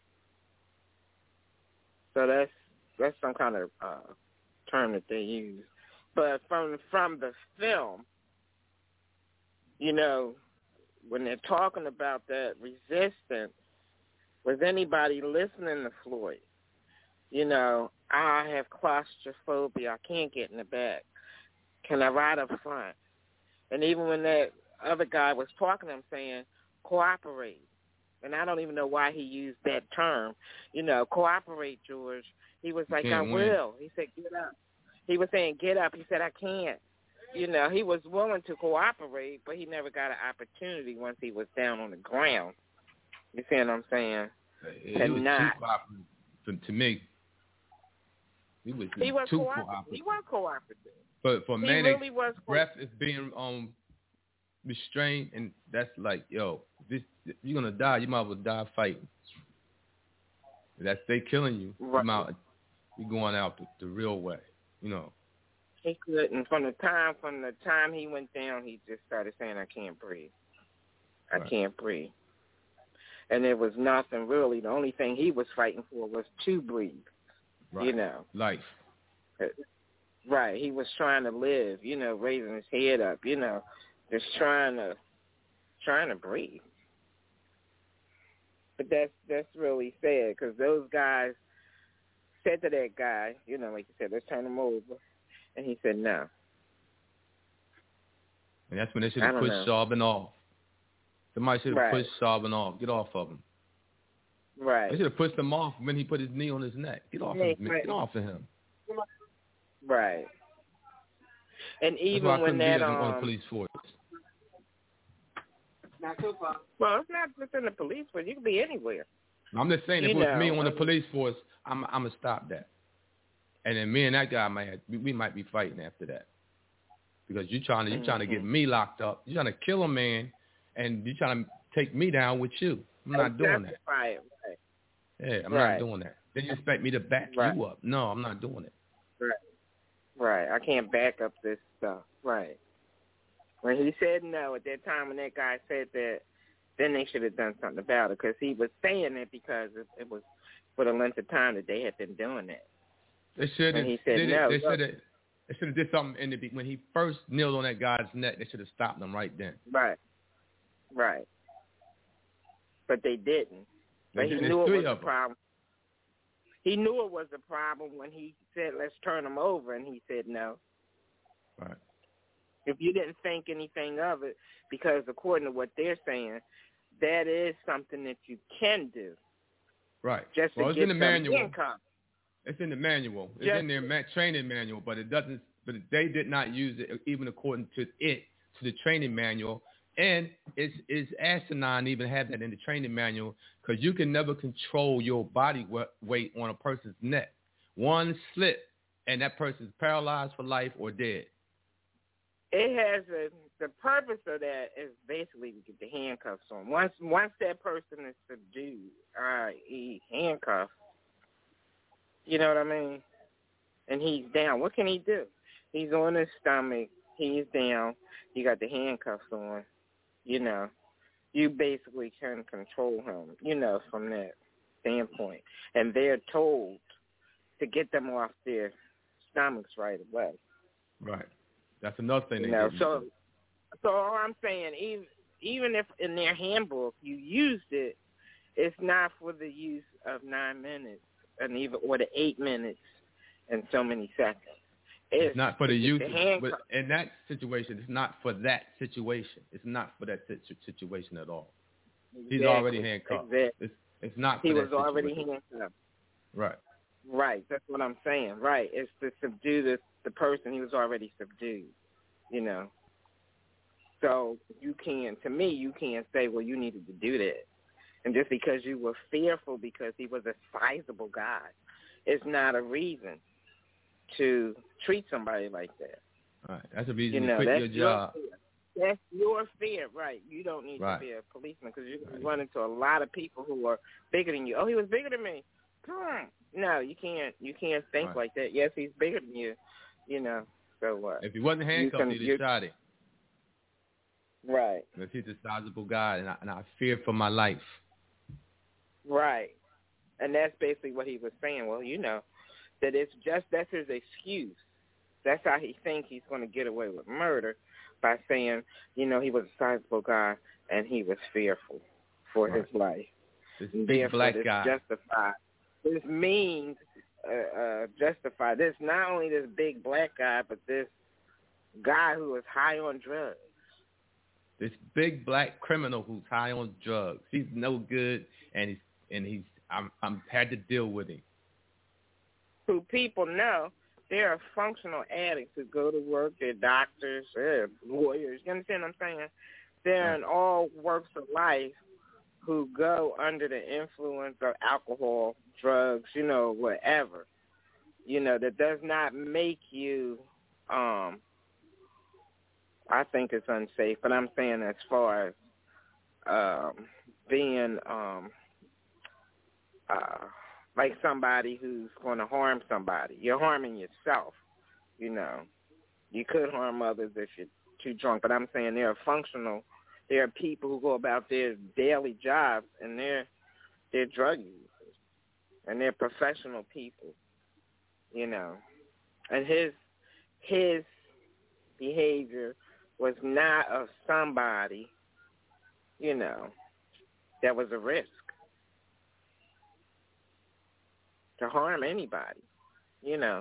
So that's that's some kind of uh, term that they use. But from from the film, you know, when they're talking about that resistance, was anybody listening to Floyd? You know, I have claustrophobia. I can't get in the back. Can I ride up front? And even when that other guy was talking to him saying, cooperate. And I don't even know why he used that term. You know, cooperate, George. He was like, I win. will. He said, get up. He was saying, get up. He said, I can't. You know, he was willing to cooperate, but he never got an opportunity once he was down on the ground. You see what I'm saying? It, it was not. too cooperative to, to me. He was, he was too cooperative. cooperative. He was cooperative. But for he man, really was breath is being um restrained, and that's like, yo, this you're gonna die. You might as well die fighting. That's they killing you. Right. You might, you're going out the, the real way, you know. He couldn't. From the time from the time he went down, he just started saying, "I can't breathe. I Right. can't breathe." And there was nothing really. The only thing he was fighting for was to breathe. Right. You know, life. Right. He was trying to live. You know, raising his head up. You know, just trying to trying to breathe. But that's that's really sad because those guys said to that guy, you know, like you said, let's turn him over. And he said no. And that's when they should have pushed Charbon off. Somebody should have right. pushed Charbon off. Get off of him. Right. They should have pushed him off when he put his knee on his neck. Get off right. of him. Get off of him. Right. And even that's why I when that be um, on the police force. Not so far. Well, it's not just in the police force. You can be anywhere. I'm just saying, you if it was know, me on the um, police force, I'm I'm gonna stop that. And then me and that guy might have, we, we might be fighting after that, because you trying to you mm-hmm. trying to get me locked up. You trying to kill a man, and you trying to take me down with you. I'm not doing that. Right. Right. Yeah, I'm right. not doing that. Then you expect me to back right. you up? No, I'm not doing it. Right. Right. I can't back up this stuff. Right. When he said no at that time, when that guy said that, then they should have done something about it, because he was saying it because it, it was for the length of time that they had been doing it. They should have. He said did no. It, they should have. They should have did something in the when he first kneeled on that guy's neck. They should have stopped him right then. Right. Right. But they didn't. But he There's knew it was a them. problem. He knew it was a problem when he said, "Let's turn him over," and he said no. Right. If you didn't think anything of it, because according to what they're saying, that is something that you can do. Right. Just well, to it's get in the manual. income. It's in the manual. It's Just, in their ma- training manual, but it doesn't. But they did not use it, even according to it, to the training manual. And it's it's asinine to even have that in the training manual, because you can never control your body weight on a person's neck. One slip, and that person's paralyzed for life or dead. It has a, the purpose of that is basically to get the handcuffs on. Once once that person is subdued, that is handcuffed, you know what I mean? And he's down. What can he do? He's on his stomach. He's down. You got the handcuffs on. You know, you basically can control him, you know, from that standpoint. And they're told to get them off their stomachs right away. Right. That's another thing. You they know, didn't so, do. so all I'm saying, even even if in their handbook you used it, it's not for the use of nine minutes and even or the eight minutes and so many seconds. It's, it's not for the use. The but in that situation, it's not for that situation. It's not for that situ- situation at all. Exactly. He's already handcuffed. Exactly. It's, it's not for he that was already situation. handcuffed. Right. Right. That's what I'm saying. Right. It's to subdue the, the person. He was already subdued, you know. So you can't, to me, you can't say, well, you needed to do that. And just because you were fearful because he was a sizable guy, it's not a reason to treat somebody like that. All right. That's a reason you to know, quit that's your job. Your That's your fear, right? You don't need right. to be a policeman because you right. run into a lot of people who are bigger than you. Oh, he was bigger than me. No, you can't. You can't think right. like that. Yes, he's bigger than you. You know. So what? If he wasn't handcuffed, he'd have shot him. Right. Because he's a sizable guy, and I, and I fear for my life. Right. And that's basically what he was saying. Well, you know, that it's just that's his excuse. That's how he thinks he's going to get away with murder, by saying, you know, he was a sizable guy and he was fearful for right. his life. This big black guy. Justified. This means uh, uh, justified. This not only this big black guy, but this guy who is high on drugs. This big black criminal who's high on drugs. He's no good, and he's and he's I'm I'm had to deal with him. Who people know. There are functional addicts who go to work. They're doctors, they're lawyers. You understand what I'm saying? They're in all walks of life who go under the influence of alcohol, drugs, you know, whatever. You know, that does not make you, um, I think it's unsafe, but I'm saying as far as um, being um, uh, like somebody who's going to harm somebody. You're harming yourself, you know. You could harm others if you're too drunk, but I'm saying there are functional, there are people who go about their daily jobs, and they're, they're drug users, and they're professional people, you know. And his his behavior was not of somebody, you know, that was a risk to harm anybody, you know.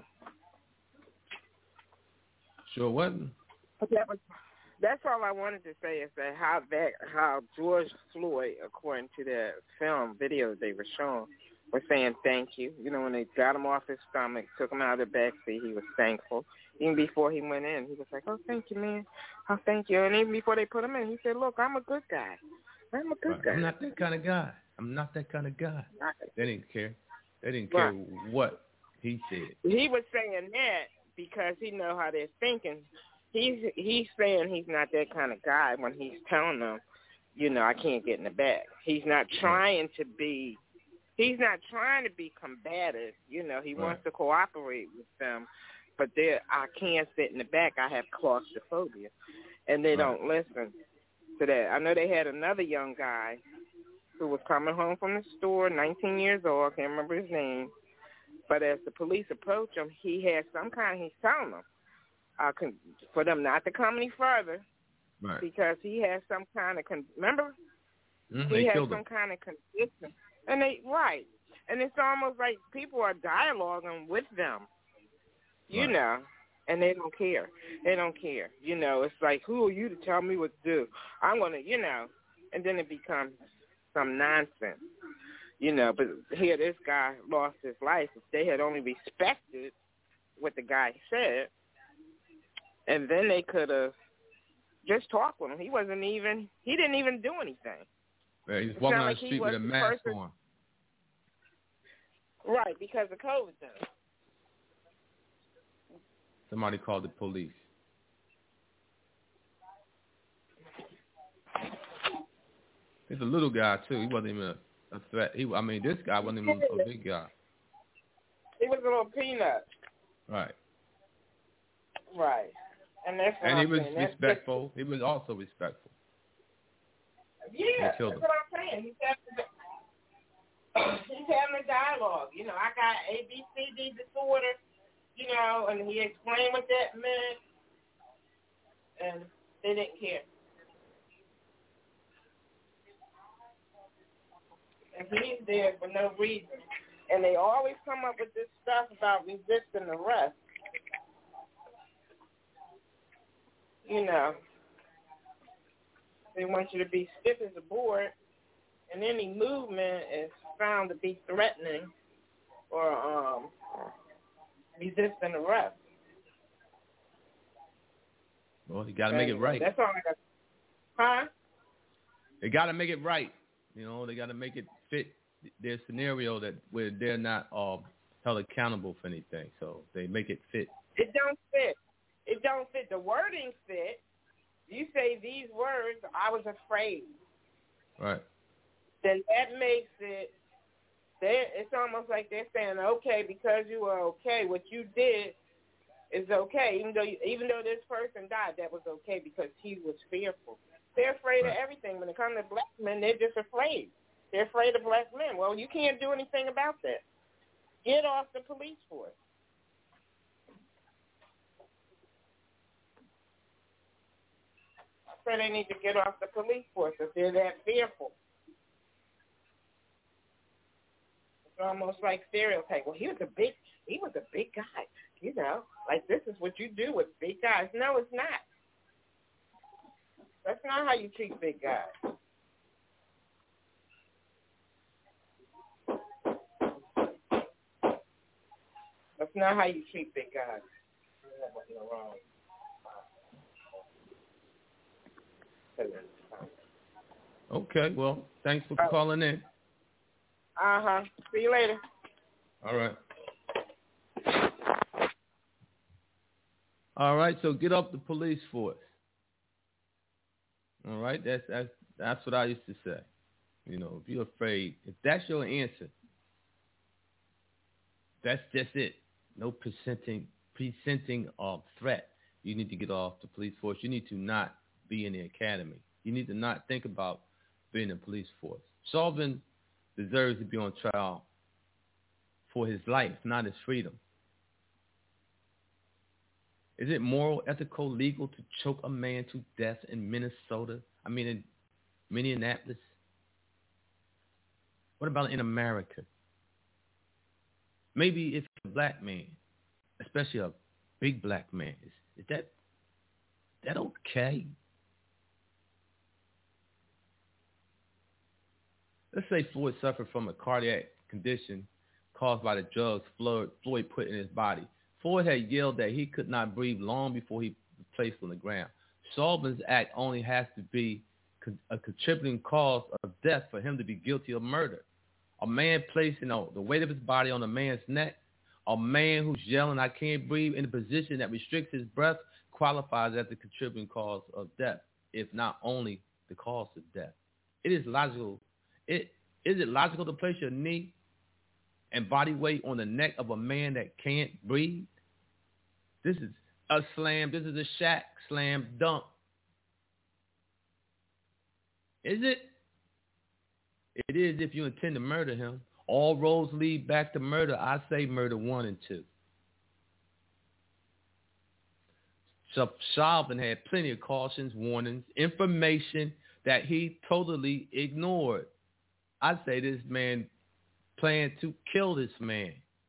Sure wasn't. But that was, that's all I wanted to say is that how that how George Floyd, according to the film video they were showing, was saying thank you. You know, when they got him off his stomach, took him out of the back seat, he was thankful. Even before he went in, he was like, oh, thank you, man. Oh, thank you. And even before they put him in, he said, look, I'm a good guy. I'm a good right. guy. I'm not that kind of guy. I'm not that kind of guy. They didn't care. They didn't right. care what he said. He was saying that because he know how they're thinking. He's he's saying he's not that kind of guy when he's telling them, you know, I can't get in the back. He's not trying to be, he's not trying to be combative. You know, he right. wants to cooperate with them, but they I can't sit in the back. I have claustrophobia, and they right. don't listen to that. I know they had another young guy who was coming home from the store, nineteen years old. I can't remember his name. But as the police approached him, he had some kind, he's telling them, uh, con- for them not to come any further right. because he has some kind of, con- remember? Mm-hmm. He has some him. kind of condition. And they, right. And it's almost like people are dialoguing with them, you right. know, and they don't care. They don't care. You know, it's like, who are you to tell me what to do? I'm going to, you know, and then it becomes some nonsense. You know, but here this guy lost his life. If they had only respected what the guy said, and then they could have just talked with him. He wasn't even, he didn't even do anything. Yeah, he's walking on like the street with a mask person. on. Right, because of COVID, though. Somebody called the police. He's a little guy, too. He wasn't even a... A threat. He, I mean, this guy wasn't even a big guy. He was a little peanut. Right. Right. And that's what and I'm he was saying. respectful. That's, he was also respectful. Yeah, that's what I'm saying. He's having, he's having a dialogue. You know, I got A B C D disorder, you know, and he explained what that meant, and they didn't care. And he's there for no reason. And they always come up with this stuff about resisting arrest. You know, they want you to be stiff as a board, and any movement is found to be threatening or um, resisting arrest. Well, you got to make it right. That's all I got. Huh? They got to make it right. You know, they got to make it fit their scenario that where they're not uh, held accountable for anything. So they make it fit. It don't fit. It don't fit. The wording fit. You say say these words, I was afraid. Right. Then that makes it, it's almost like they're saying, okay, because you were okay, what you did is okay. Even though even though this person died, that was okay because he was fearful. They're afraid right. of everything. When it comes to black men, they're just afraid. They're afraid of black men. Well, you can't do anything about that. Get off the police force. I say they need to get off the police force if they're that fearful. It's almost like stereotype. Well, he was a big, he was a big guy. You know, like this is what you do with big guys. No, it's not. That's not how you treat big guys. That's not how you treat big guys. Okay, well, thanks for calling in. Uh-huh. See you later. All right. All right, so get off the police force. All right, that's that's that's what I used to say. You know, if you're afraid, if that's your answer, that's just it. No presenting presenting of threat. You need to get off the police force. You need to not be in the academy. You need to not think about being in the police force. Chauvin deserves to be on trial for his life, not his freedom. Is it moral, ethical, legal to choke a man to death in Minnesota? I mean, in Minneapolis? What about in America? Maybe if a black man, especially a big black man, is, is that that okay? Let's say Floyd suffered from a cardiac condition caused by the drugs Floyd, Floyd put in his body. Floyd had yelled that he could not breathe long before he was placed on the ground. Chauvin's act only has to be a contributing cause of death for him to be guilty of murder. A man placing you know, the weight of his body on a man's neck, a man who's yelling, I can't breathe, in a position that restricts his breath, qualifies as the contributing cause of death, if not only the cause of death. It is logical. It, is it logical to place your knee and body weight on the neck of a man that can't breathe? This is a slam. This is a Shaq slam dunk. Is it? It is if you intend to murder him. All roads lead back to murder. I say murder one and two. So Chauvin had plenty of cautions, warnings, information that he totally ignored. I say this man planned to kill this man.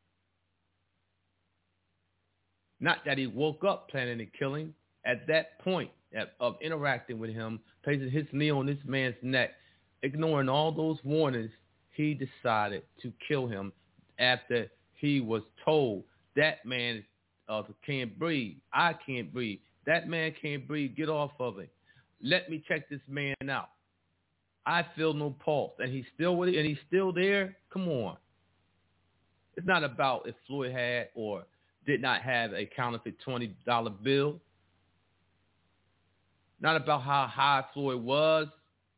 Not that he woke up planning to kill him. At that point of interacting with him, placing his knee on this man's neck, ignoring all those warnings, he decided to kill him after he was told that man uh, can't breathe. I can't breathe. That man can't breathe. Get off of it. Let me check this man out. I feel no pulse. And he's still with it, and he's still there? Come on. It's not about if Floyd had or did not have a counterfeit twenty dollar bill. Not about how high Floyd was.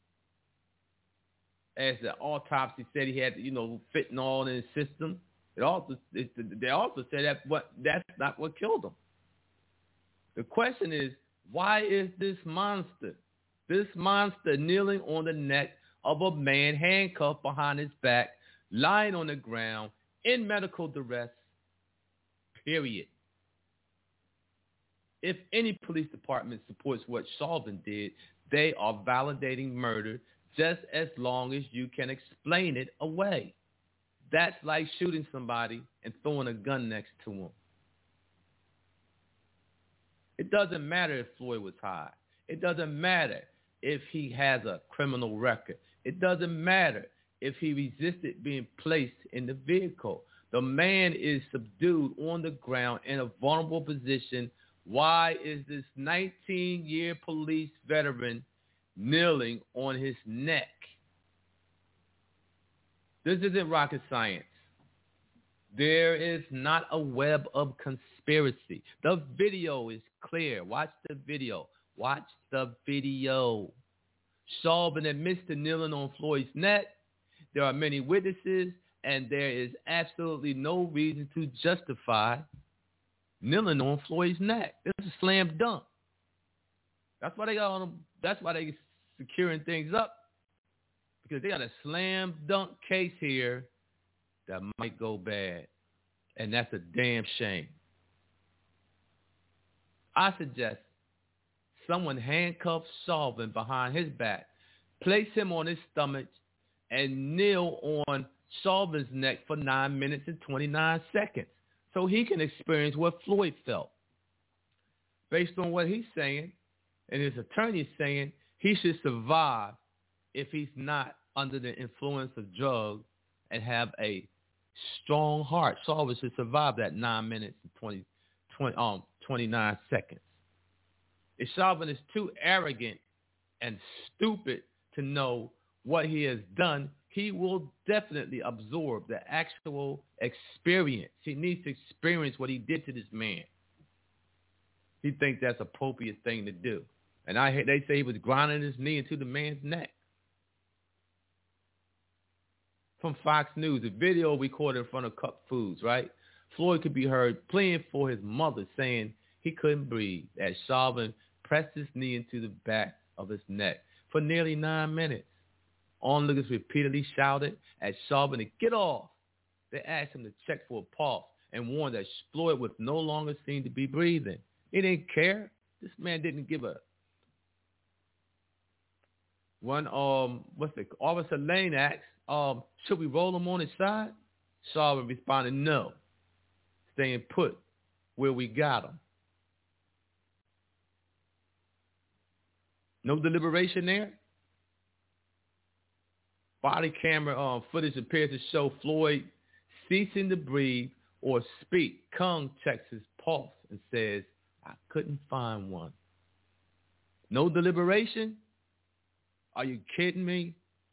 As the autopsy said, he had, you know, fentanyl in his system. It also, it, they also said that what that's not what killed him. The question is, why is this monster, this monster kneeling on the neck of a man handcuffed behind his back, lying on the ground in medical duress? Period. If any police department supports what Chauvin did, they are validating murder just as long as you can explain it away. That's like shooting somebody and throwing a gun next to him. It doesn't matter if Floyd was high. It doesn't matter if he has a criminal record. It doesn't matter if he resisted being placed in the vehicle. The man is subdued on the ground in a vulnerable position. Why is this nineteen-year police veteran kneeling on his neck? This isn't rocket science. There is not a web of conspiracy. The video is clear. Watch the video. Watch the video. Chauvin admits to kneeling on Floyd's neck. There are many witnesses, and there is absolutely no reason to justify kneeling on Floyd's neck. This is a slam dunk. That's why they got on them. That's why they securing things up, because they got a slam dunk case here that might go bad, and that's a damn shame. I suggest someone handcuff Chauvin behind his back, place him on his stomach, and kneel on Chauvin's neck for nine minutes and twenty-nine seconds so he can experience what Floyd felt. Based on what he's saying and his attorney is saying, he should survive if he's not under the influence of drugs and have a strong heart. Chauvin should survive that nine minutes and twenty, twenty, um, twenty-nine seconds. If Chauvin is too arrogant and stupid to know what he has done, he will definitely absorb the actual experience. He needs to experience what he did to this man. He thinks that's an appropriate thing to do. And I they say he was grinding his knee into the man's neck. From Fox News, a video recorded in front of Cup Foods, right? Floyd could be heard pleading for his mother, saying he couldn't breathe as Chauvin pressed his knee into the back of his neck for nearly nine minutes. Onlookers repeatedly shouted at Chauvin to get off. They asked him to check for a pulse and warned that Floyd would no longer seem to be breathing. He didn't care. This man didn't give a One, um, what's it? Officer Lane asked, um, should we roll him on his side? Chauvin responded, no, staying put where we got him. No deliberation there. Body camera um, footage appears to show Floyd ceasing to breathe or speak. Kung checks his pulse and says, I couldn't find one. No deliberation? Are you kidding me?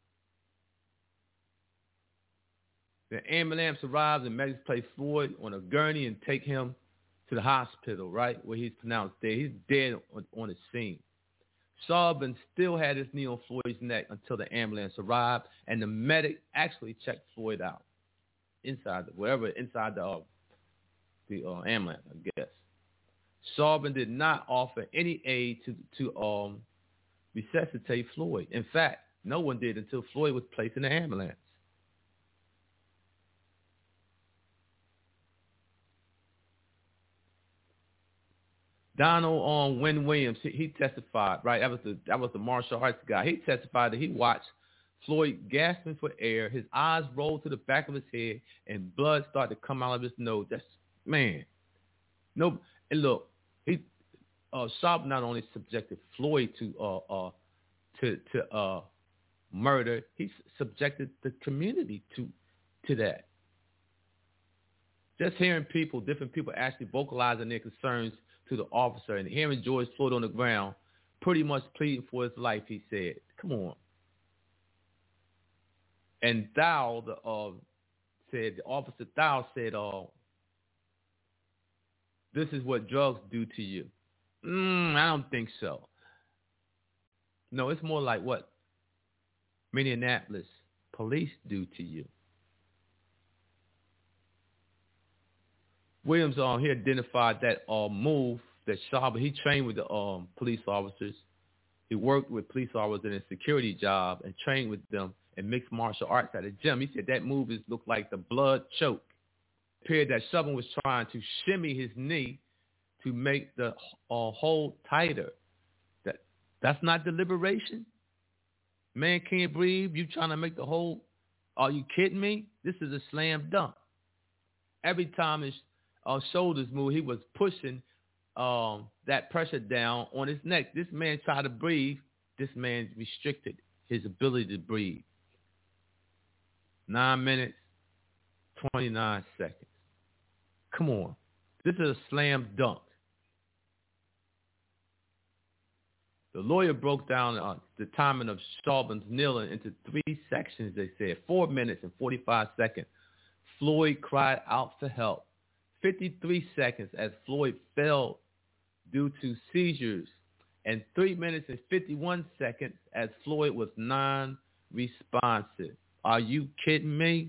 The ambulance arrives and medics place Floyd on a gurney and take him to the hospital, right, where he's pronounced dead. He's dead on, on the scene. Chauvin still had his knee on Floyd's neck until the ambulance arrived, and the medic actually checked Floyd out inside, the, wherever, inside the, uh, the uh, ambulance, I guess. Chauvin did not offer any aid to, to um, resuscitate Floyd. In fact, no one did until Floyd was placed in the ambulance. Donald um, Wynn Williams, he, he testified, right? That was the that was the martial arts guy. He testified that he watched Floyd gasping for air. His eyes rolled to the back of his head, and blood started to come out of his nose. That's man. No, and look, he uh, Schaub not only subjected Floyd to uh, uh to to uh murder, he subjected the community to to that. Just hearing people, different people actually vocalizing their concerns to the officer and hearing George Floyd on the ground pretty much pleading for his life, he said, come on. And Thao, the, uh, said, the officer Thao said, uh, this is what drugs do to you. Mm, I don't think so. No, it's more like what Minneapolis police do to you. Williams um, he identified that uh, move that Chauvin, he trained with the um, police officers. He worked with police officers in a security job and trained with them in mixed martial arts at a gym. He said that move is looked like the blood choke. It appeared that Chauvin was trying to shimmy his knee to make the uh, hold tighter. That That's not deliberation. Man can't breathe. You trying to make the hold? Are you kidding me? This is a slam dunk. Every time his uh, shoulders move, he was pushing um, that pressure down on his neck. This man tried to breathe. This man restricted his ability to breathe. Nine minutes, twenty-nine seconds. Come on. This is a slam dunk. The lawyer broke down uh, the timing of Chauvin's kneeling into three sections, they said, four minutes and forty-five seconds. Floyd cried out for help. fifty-three seconds as Floyd fell due to seizures and three minutes and fifty-one seconds as Floyd was non-responsive. Are you kidding me?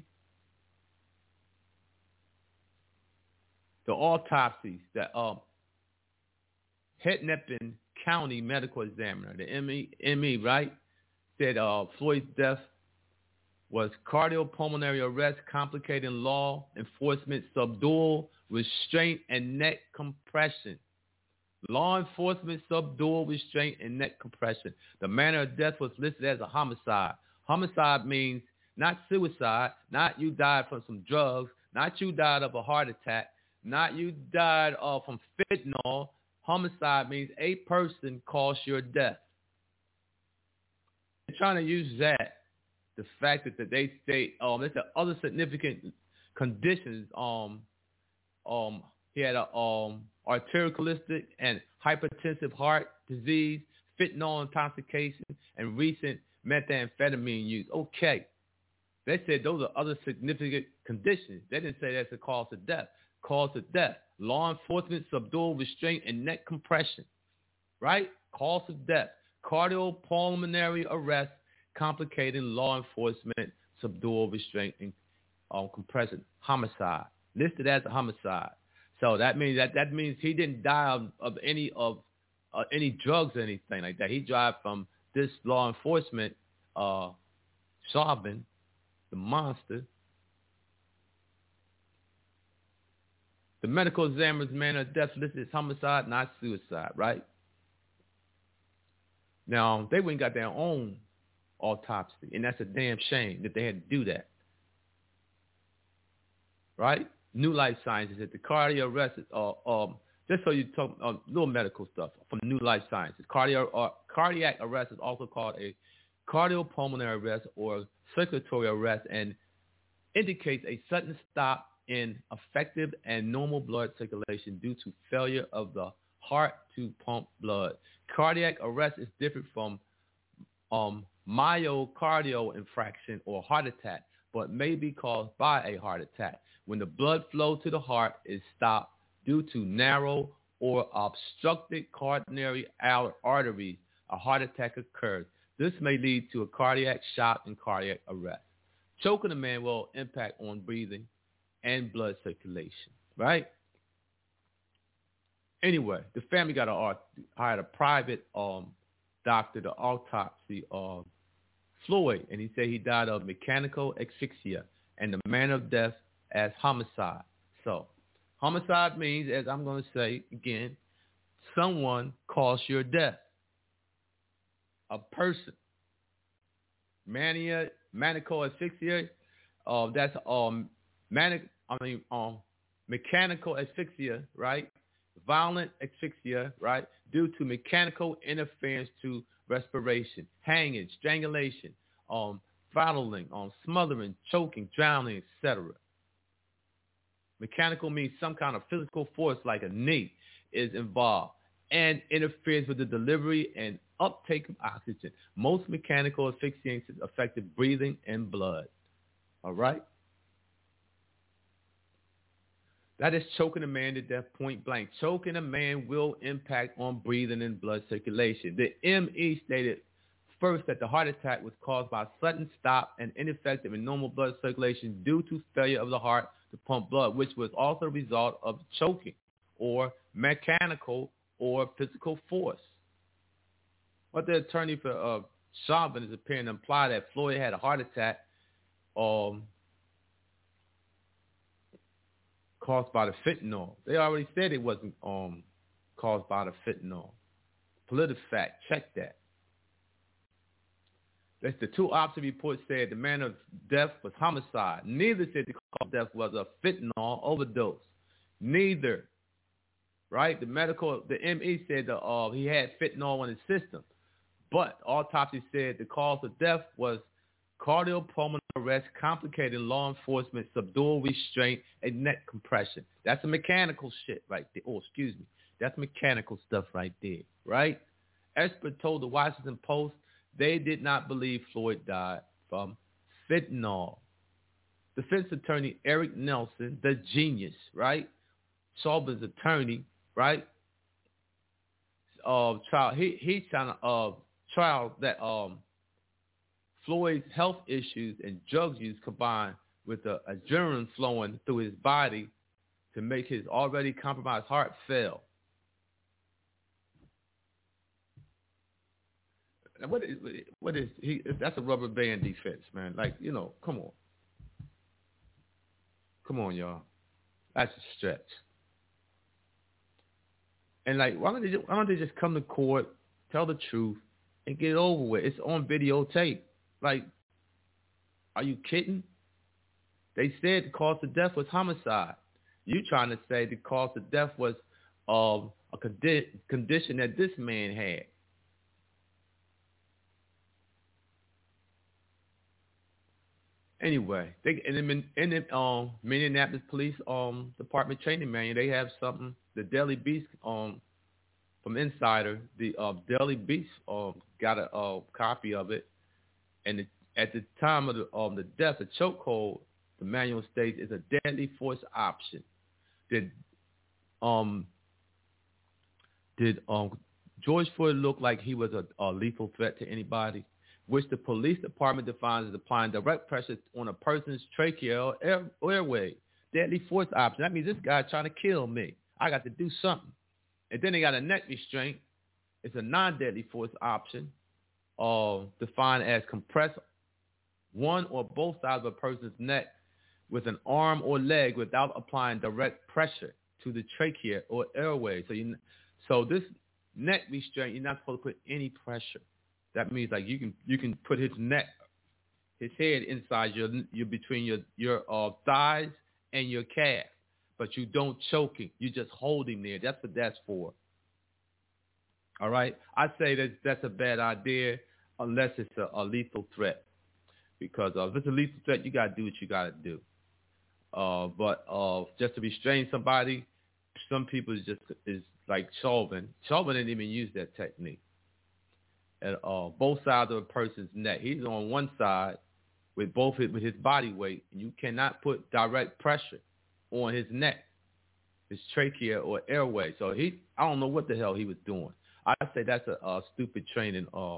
The autopsies that um, Hennepin County Medical Examiner, the M E, M E right, said uh, Floyd's death was cardiopulmonary arrest, complicating law enforcement subdual, restraint, and neck compression. Law enforcement subdual, restraint, and neck compression. The manner of death was listed as a homicide. Homicide means not suicide, not you died from some drugs, not you died of a heart attack, not you died uh, from fentanyl. Homicide means a person caused your death. They're trying to use that, the fact that, that they state, um, there's other significant conditions. Um, um, he had a um, arterial and hypertensive heart disease, fentanyl intoxication, and recent methamphetamine use. Okay. They said those are other significant conditions. They didn't say that's the cause of death. Cause of death, law enforcement, subdual, restraint, and neck compression, right? Cause of death, cardiopulmonary arrest, complicating law enforcement, subdual, restraint, and um, compression. Homicide, listed as a homicide. So that means that that means he didn't die of, of any of uh, any drugs or anything like that. He died from this law enforcement, uh, Chauvin, the monster. The medical examiner's manner of death listed as homicide, not suicide, right? Now, they went and got their own autopsy, and that's a damn shame that they had to do that, right? New Life Sciences at the cardio arrest, uh, um, just so you talk a uh, little medical stuff from New Life Sciences. Cardio, uh, cardiac arrest is also called a cardiopulmonary arrest or circulatory arrest and indicates a sudden stop in effective and normal blood circulation due to failure of the heart to pump blood. Cardiac arrest is different from um, myocardial infarction or heart attack, but may be caused by a heart attack when the blood flow to the heart is stopped due to narrow or obstructed coronary arteries. A heart attack occurs. This may lead to a cardiac shock and cardiac arrest. Choking a man will impact on breathing and blood circulation, right? Anyway, the family got a hired a private um, doctor to autopsy of Floyd, and he said he died of mechanical asphyxia and the manner of death as homicide. So, homicide means, as I'm going to say again, someone caused your death. A person. Mania, manical asphyxia, uh, that's um, manic. I mean, um, mechanical asphyxia, right? Violent asphyxia, right? Due to mechanical interference to respiration, hanging, strangulation, um, throttling, um, smothering, choking, drowning, et cetera. Mechanical means some kind of physical force, like a knee, is involved and interferes with the delivery and uptake of oxygen. Most mechanical asphyxiants affect breathing and blood. All right? That is choking a man to death point blank. Choking a man will impact on breathing and blood circulation. The M E stated first that the heart attack was caused by a sudden stop and ineffective and normal blood circulation due to failure of the heart to pump blood, which was also a result of choking or mechanical or physical force. But the attorney for uh, Chauvin is appearing to imply that Floyd had a heart attack um, caused by the fentanyl. They already said it wasn't um, caused by the fentanyl. PolitiFact, check that. That's the two autopsy reports said the manner of death was homicide. Neither said the cause of death was a fentanyl overdose. Neither, right? The medical, the M E said the, uh, he had fentanyl in his system. But autopsy said the cause of death was cardiopulmonary arrest, complicating law enforcement, subdual, restraint, and neck compression. That's a mechanical shit right there. Oh, excuse me. That's mechanical stuff right there, right? Expert told the Washington Post they did not believe Floyd died from fentanyl. Defense attorney Eric Nelson, the genius, right? Chauvin's attorney, right? uh, trial. He he's trying to uh, trial that um, Floyd's health issues and drug use combined with the adrenaline flowing through his body to make his already compromised heart fail. What is what is he? That's a rubber band defense, man. Like, you know, come on, come on, y'all. That's a stretch. And like, why don't they just, why don't they just come to court, tell the truth, and get it over with? It's on videotape. Like, are you kidding? They said the cause of death was homicide. You trying to say the cause of death was um, a condi- condition that this man had. Anyway, they and in, in the um, Minneapolis Police um, Department training manual, they have something. The Daily Beast um, from Insider, the uh, Daily Beast um, got a uh, copy of it, and it, at the time of the, um, the death, the chokehold, the manual states is a deadly force option. Did um did um George Floyd look like he was a, a lethal threat to anybody? Which the police department defines as applying direct pressure on a person's trachea or air, airway. Deadly force option. That means this guy's trying to kill me. I got to do something. And then they got a neck restraint. It's a non-deadly force option, uh, defined as compress one or both sides of a person's neck with an arm or leg without applying direct pressure to the trachea or airway. So you, so this neck restraint, you're not supposed to put any pressure. That means like you can you can put his neck, his head inside your your between your your uh, thighs and your calf, but you don't choke him. You just hold him there. That's what that's for. All right. I say that that's a bad idea unless it's a, a lethal threat, because uh, if it's a lethal threat, you gotta do what you gotta do. Uh, but uh, just to restrain somebody, some people is just is like Chauvin. Chauvin didn't even use that technique. At uh, both sides of a person's neck. He's on one side with both his, with his body weight, and you cannot put direct pressure on his neck, his trachea or airway. So he, I don't know what the hell he was doing. I say that's a, a stupid training uh,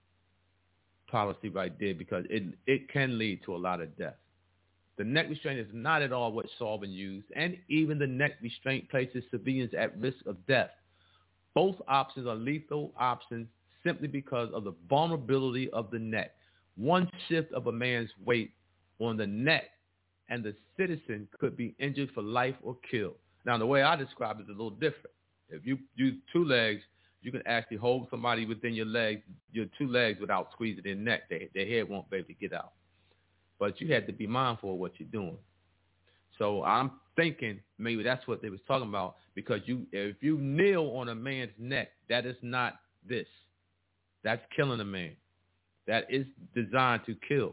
policy right there, because it it can lead to a lot of death. The neck restraint is not at all what Chauvin used, and even the neck restraint places civilians at risk of death. Both options are lethal options, simply because of the vulnerability of the neck. One shift of a man's weight on the neck and the citizen could be injured for life or killed. Now, the way I describe it is a little different. If you use two legs, you can actually hold somebody within your legs, your two legs, without squeezing their neck. Their, their head won't be able to get out. But you have to be mindful of what you're doing. So I'm thinking maybe that's what they was talking about, because you, if you kneel on a man's neck, that is not this. That's killing a man. That is designed to kill.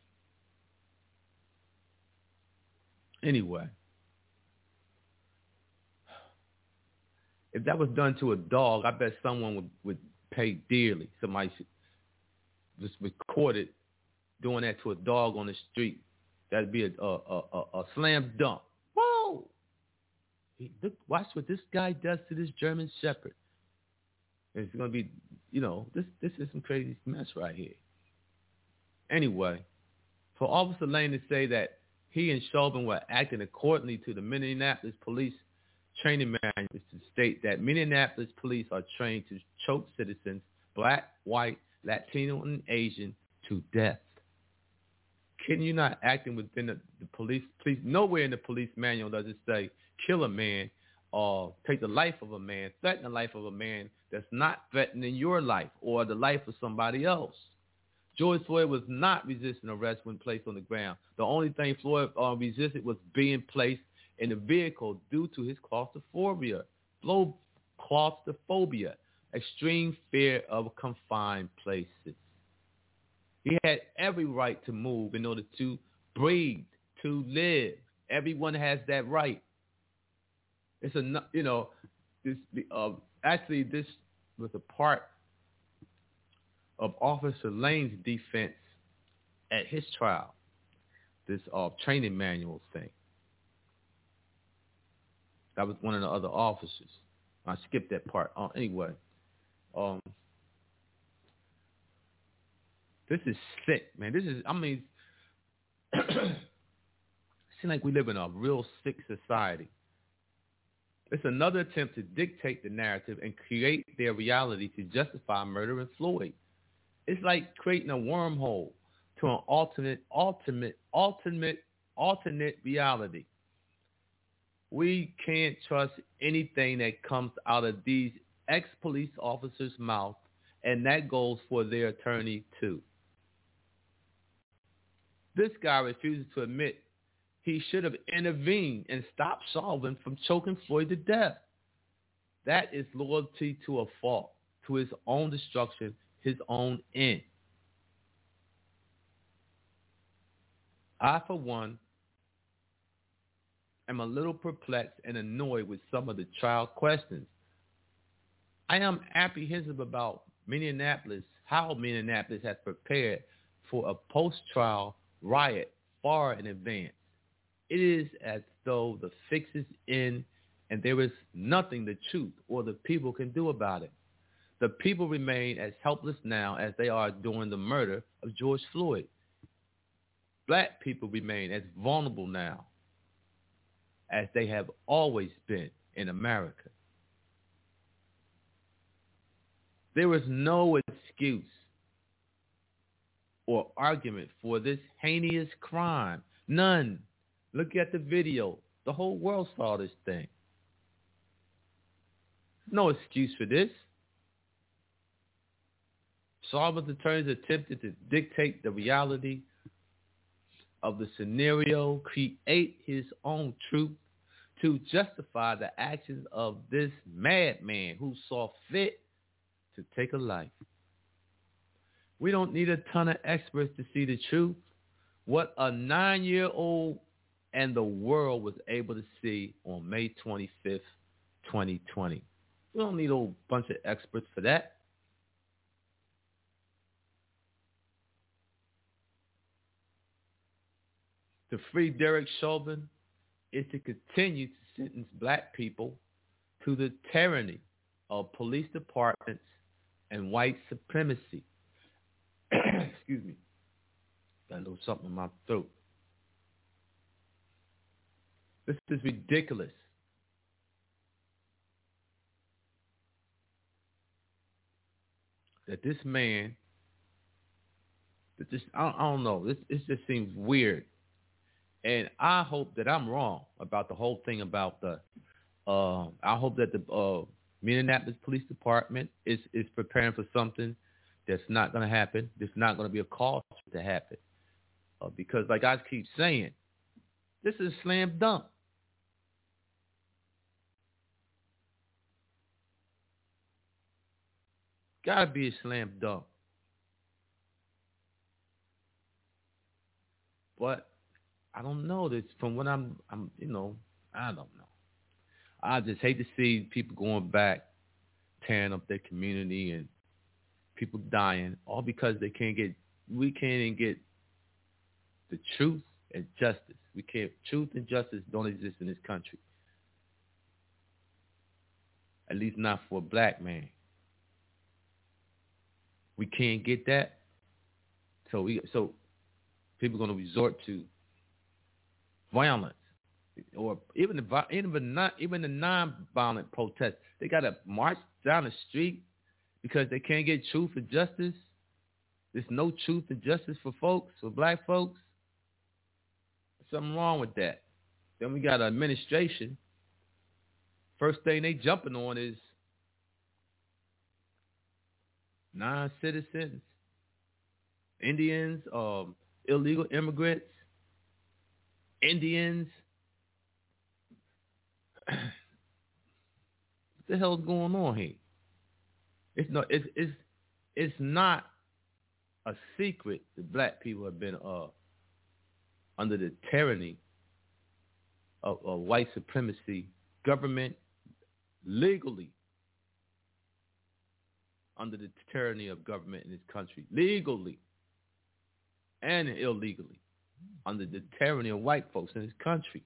Anyway, if that was done to a dog, I bet someone would, would pay dearly. Somebody should just record it doing that to a dog on the street. That'd be a a, a, a slam dunk. Whoa! He, look, watch what this guy does to this German Shepherd. It's going to be, you know, this this is some crazy mess right here. Anyway, for Officer Lane to say that he and Chauvin were acting accordingly to the Minneapolis Police training manual is to state that Minneapolis police are trained to choke citizens, black, white, Latino, and Asian, to death. Can you not acting within the, the police? Please, nowhere in the police manual does it say kill a man or take the life of a man, threaten the life of a man that's not threatening your life or the life of somebody else. George Floyd was not resisting arrest when placed on the ground. The only thing Floyd uh, resisted was being placed in a vehicle due to his claustrophobia, claustrophobia, extreme fear of confined places. He had every right to move in order to breathe, to live. Everyone has that right. It's a, you know, this uh, actually this was a part of Officer Lane's defense at his trial, this uh, training manual thing. That was one of the other officers. I skipped that part. Uh, anyway, Um, this is sick, man. This is, I mean, it seems like we live in a real sick society. It's another attempt to dictate the narrative and create their reality to justify murdering Floyd. It's like creating a wormhole to an alternate, ultimate, ultimate, alternate reality. We can't trust anything that comes out of these ex-police officers' mouth, and that goes for their attorney too. This guy refuses to admit he should have intervened and stopped Chauvin from choking Floyd to death. That is loyalty to a fault, to his own destruction, his own end. I, for one, am a little perplexed and annoyed with some of the trial questions. I am apprehensive about Minneapolis, how Minneapolis has prepared for a post-trial riot far in advance. It is as though the fix is in and there is nothing the truth or the people can do about it. The people remain as helpless now as they are during the murder of George Floyd. Black people remain as vulnerable now as they have always been in America. There is no excuse or argument for this heinous crime. None. Look at the video. The whole world saw this thing. No excuse for this. Chauvin's attorneys attempted to dictate the reality of the scenario, create his own truth to justify the actions of this madman who saw fit to take a life. We don't need a ton of experts to see the truth. What a nine-year-old and the world was able to see on May twenty-fifth, twenty twenty. We don't need a whole bunch of experts for that. To free Derek Chauvin is to continue to sentence black people to the tyranny of police departments and white supremacy. Excuse me. Got a little something in my throat. This is ridiculous. That this man, that this, I don't, I don't know, this, this just seems weird. And I hope that I'm wrong about the whole thing about the, uh, I hope that the uh, Minneapolis Police Department is, is preparing for something that's not going to happen. There's not going to be a cause to happen. Uh, because like I keep saying, this is a slam dunk. Gotta be a slam dunk. But I don't know. This from what I'm, I'm, you know, I don't know. I just hate to see people going back, tearing up their community and people dying, all because they can't get, we can't even get the truth and justice. We can't, truth and justice don't exist in this country. At least not for a black man. We can't get that. So we, so people are going to resort to violence, or even the even the not even the non-violent protests. They got to march down the street because they can't get truth and justice. There's no truth and justice for folks, for black folks. There's something wrong with that. Then we got an administration. First thing they jumping on is non-citizens, Indians, um, illegal immigrants, Indians. What the hell's going on here? It's not. It's it's it's not a secret that black people have been uh, under the tyranny of, of white supremacy government, legally under the tyranny of government in this country, legally and illegally under the tyranny of white folks in this country.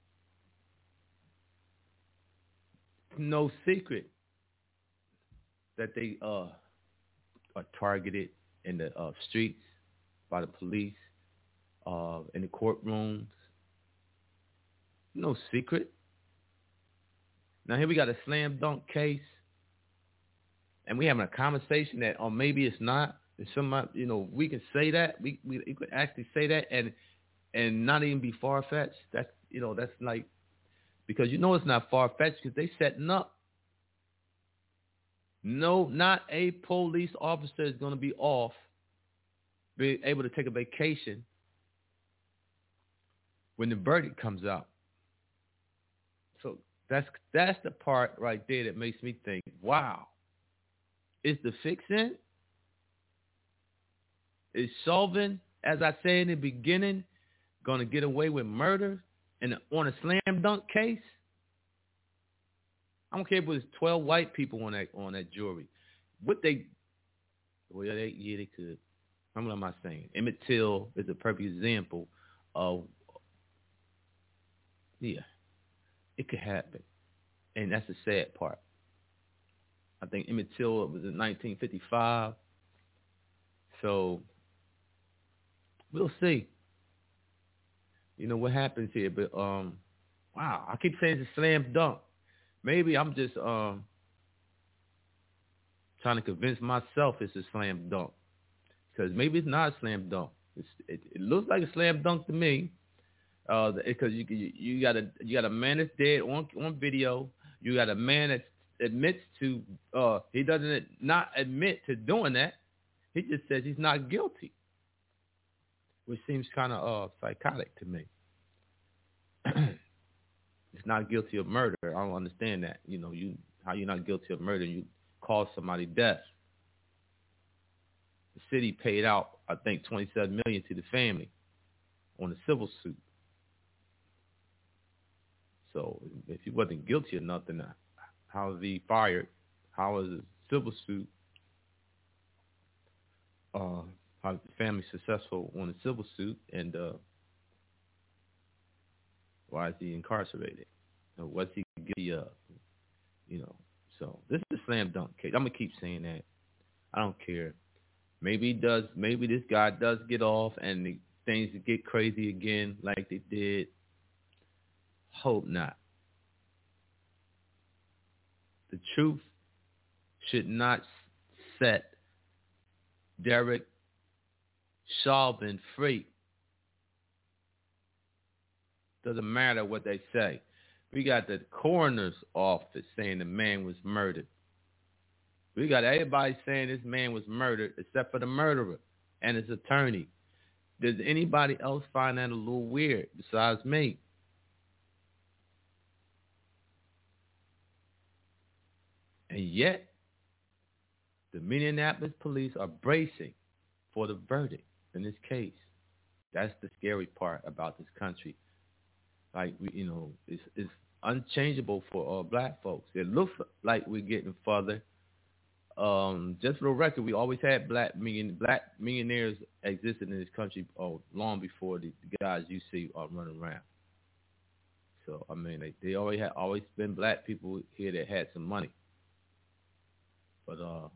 No secret that they uh, are targeted in the uh, streets by the police, uh, in the courtrooms. No secret. Now here we got a slam dunk case, and we having a conversation that, or maybe it's not. It's somebody, you know, we can say that. We we, we could actually say that, and and not even be far fetched. That's you know that's like, because you know it's not far fetched because they setting up. No, not a police officer is going to be off, be able to take a vacation when the verdict comes out. So that's that's the part right there that makes me think, wow, is the fix in? Is Chauvin, as I said in the beginning, going to get away with murder and on a slam dunk case? I don't care if it was twelve white people on that on that jury. What they, well, they, yeah, they could. What am I saying? Emmett Till is a perfect example of, yeah, it could happen. And that's the sad part. I think Emmett Till was in nineteen fifty-five. So we'll see. You know what happens here, but um, wow, I keep saying it's a slam dunk. Maybe I'm just um trying to convince myself it's a slam dunk, because maybe it's not a slam dunk. It's, it, it looks like a slam dunk to me, uh, because you, you you got a you got a man that's dead on on video. You got a man that admits to uh he doesn't not admit to doing that. He just says he's not guilty, which seems kind of uh psychotic to me. It's not guilty of murder. I don't understand that. You know, you how you're not guilty of murder? You cause somebody death. The city paid out, I think, twenty-seven million dollars to the family on a civil suit. So if he wasn't guilty of nothing, how is he fired? How is a civil suit? Uh, how is the family successful on a civil suit, and uh, why is he incarcerated? Or what's he guilty of? You know, so this is a slam dunk case. I'm gonna keep saying that. I don't care. Maybe he does. Maybe this guy does get off, and the things get crazy again, like they did. Hope not. The truth should not set Derek Chauvin free. Doesn't matter what they say. We got the coroner's office saying the man was murdered. We got everybody saying this man was murdered except for the murderer and his attorney. Does anybody else find that a little weird besides me? And yet, the Minneapolis police are bracing for the verdict in this case. That's the scary part about this country. Like, we, you know, it's, it's unchangeable for uh, black folks. It looks like we're getting further. Um, just for the record, we always had black million, black millionaires existed in this country oh, long before the, the guys you see are running around. So, I mean, they, they always had always been black people here that had some money. But, uh,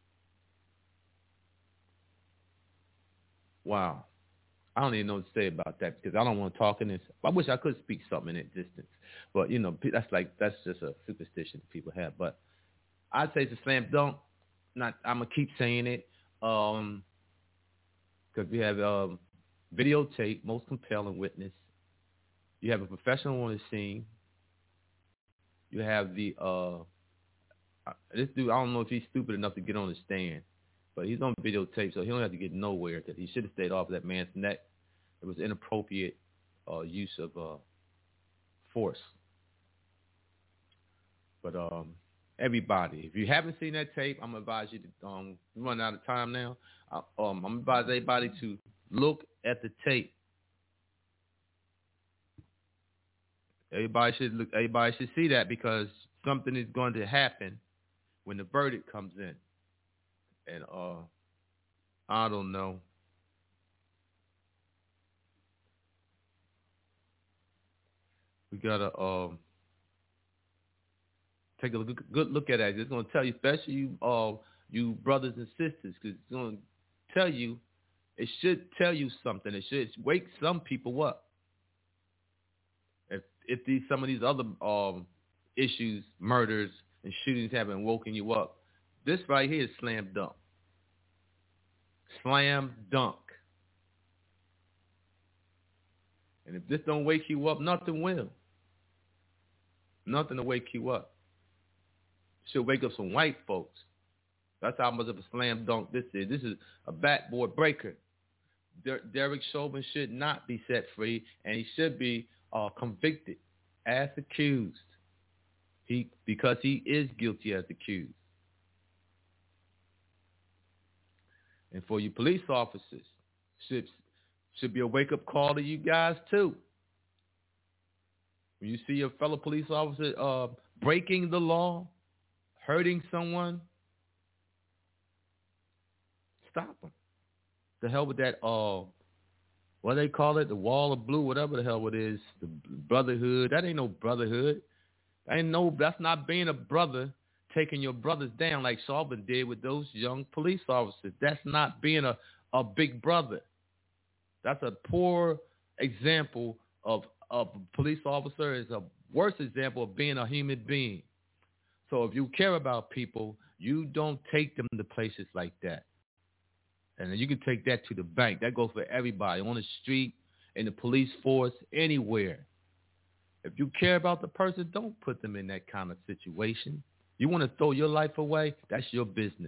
wow. I don't even know what to say about that because I don't want to talk in this. I wish I could speak something in existence. But, you know, that's like, that's just a superstition people have. But I'd say it's a slam dunk. Not, I'm going to keep saying it. Um, because we have um, videotape, most compelling witness. You have a professional on the scene. You have the, uh, this dude, I don't know if he's stupid enough to get on the stand. But he's on videotape, so he don't have to get nowhere because he should have stayed off that man's neck. It was inappropriate uh, use of uh, force. But um, everybody, if you haven't seen that tape, I'm going to advise you to um, run out of time now. I, um, I'm going to advise everybody to look at the tape. Everybody should look. Everybody should see that because something is going to happen when the verdict comes in. And uh, I don't know. We gotta um Take a good, good look at it. It's going to tell you, especially you, uh, you brothers and sisters, because it's going to tell you, it should tell you something. It should wake some people up. If if these some of these other um, issues, murders and shootings haven't woken you up, this right here is slam dunk. Slam dunk. And if this don't wake you up, nothing will. Nothing to wake you up. Should wake up some white folks. That's how much of a slam dunk this is. This is a backboard breaker. Der- Derek Chauvin should not be set free, and he should be uh, convicted as accused. He because he is guilty as accused. And for you police officers, should should be a wake-up call to you guys too. When you see your fellow police officer uh, breaking the law, hurting someone, stop them. The hell with that, uh, what do they call it? The wall of blue, whatever the hell it is, the brotherhood. That ain't no brotherhood. That ain't no, that's not being a brother, taking your brothers down like Chauvin did with those young police officers. That's not being a, a big brother. That's a poor example of, of a police officer. Is a worse example of being a human being. So if you care about people, you don't take them to places like that. And then you can take that to the bank. That goes for everybody, on the street, in the police force, anywhere. If you care about the person, don't put them in that kind of situation. You want to throw your life away? That's your business.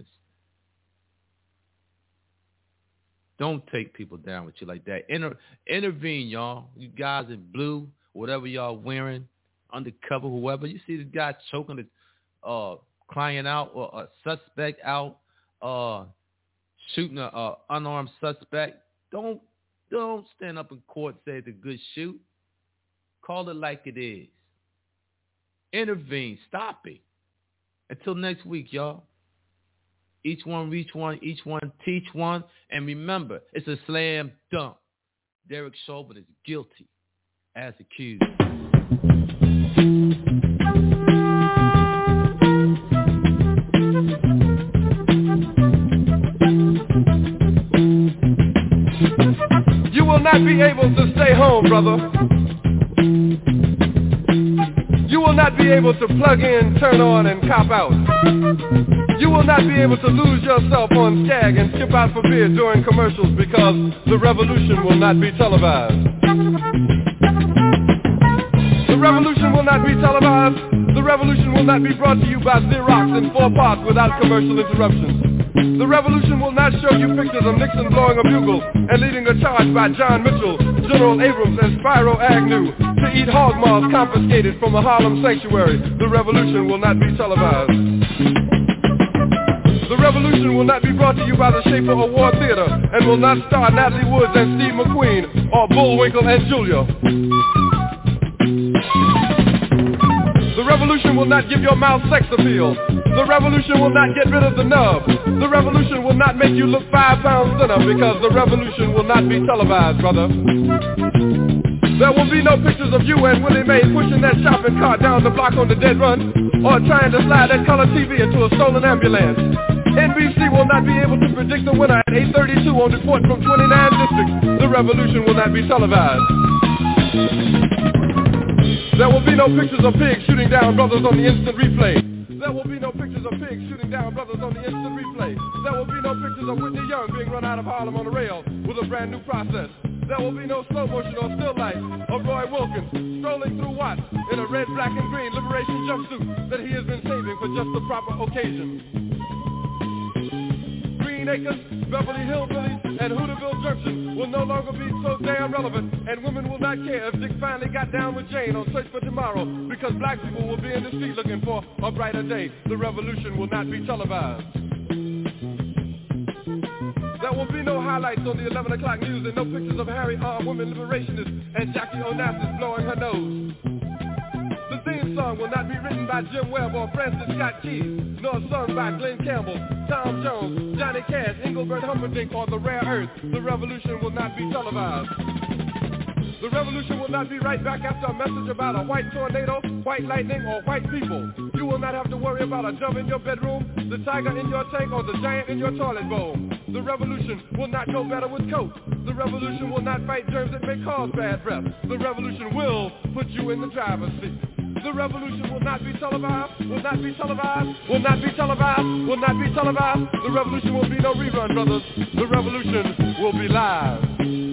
Don't take people down with you like that. Inter- intervene, y'all. You guys in blue, whatever y'all wearing, undercover, whoever. You see the guy choking the uh, client out or a suspect out, uh, shooting an uh, unarmed suspect. Don't don't stand up in court and say it's a good shoot. Call it like it is. Intervene. Stop it. Until next week, y'all. Each one reach one, each one teach one. And remember, it's a slam dunk. Derek Chauvin is guilty as accused. You will not be able to stay home, brother. You will not be able to plug in, turn on, and cop out. You will not be able to lose yourself on Skag and skip out for beer during commercials because the revolution will not be televised. The revolution will not be televised. The revolution will not be brought to you by Xerox in four parts without commercial interruptions. The revolution will not show you pictures of Nixon blowing a bugle and leading a charge by John Mitchell, General Abrams, and Spyro Agnew to eat hog maws confiscated from a Harlem sanctuary. The revolution will not be televised. The revolution will not be brought to you by the Schaefer Award Theater and will not star Natalie Woods and Steve McQueen or Bullwinkle and Julia. The revolution will not give your mouth sex appeal. The revolution will not get rid of the nub. The revolution will not make you look five pounds thinner because the revolution will not be televised, brother. There will be no pictures of you and Willie Mae pushing that shopping cart down the block on the dead run or trying to slide that color T V into a stolen ambulance. N B C will not be able to predict the winner at eight thirty-two on report from twenty-nine districts. The revolution will not be televised. There will be no pictures of pigs shooting down brothers on the instant replay. There will be no pictures of pigs shooting down brothers on the instant replay. There will be no pictures of Whitney Young being run out of Harlem on a rail with a brand new process. There will be no slow motion or still life of Roy Wilkins strolling through Watts in a red, black, and green liberation jumpsuit that he has been saving for just the proper occasion. Green Acres, Beverly Hillbillies, and Hooterville Junction will no longer be so damn relevant, and women will not care if Dick finally got down with Jane on Search for Tomorrow, because black people will be in the street looking for a brighter day. The revolution will not be televised. There will be no highlights on the eleven o'clock news and no pictures of Harry armed women liberationists and Jackie Onassis blowing her nose. The theme song will not be written by Jim Webb or Francis Scott Keys, nor sung by Glenn Campbell, Tom Jones, Johnny Cash, Engelbert Humperdinck, or The Rare Earth. The revolution will not be televised. The revolution will not be right back after a message about a white tornado, white lightning, or white people. You will not have to worry about a dove in your bedroom, the tiger in your tank, or the giant in your toilet bowl. The revolution will not go better with coke. The revolution will not fight germs that may cause bad breath. The revolution will put you in the driver's seat. The revolution will not be televised, will not be televised, will not be televised, will not be televised. The revolution will be no rerun, brothers. The revolution will be live.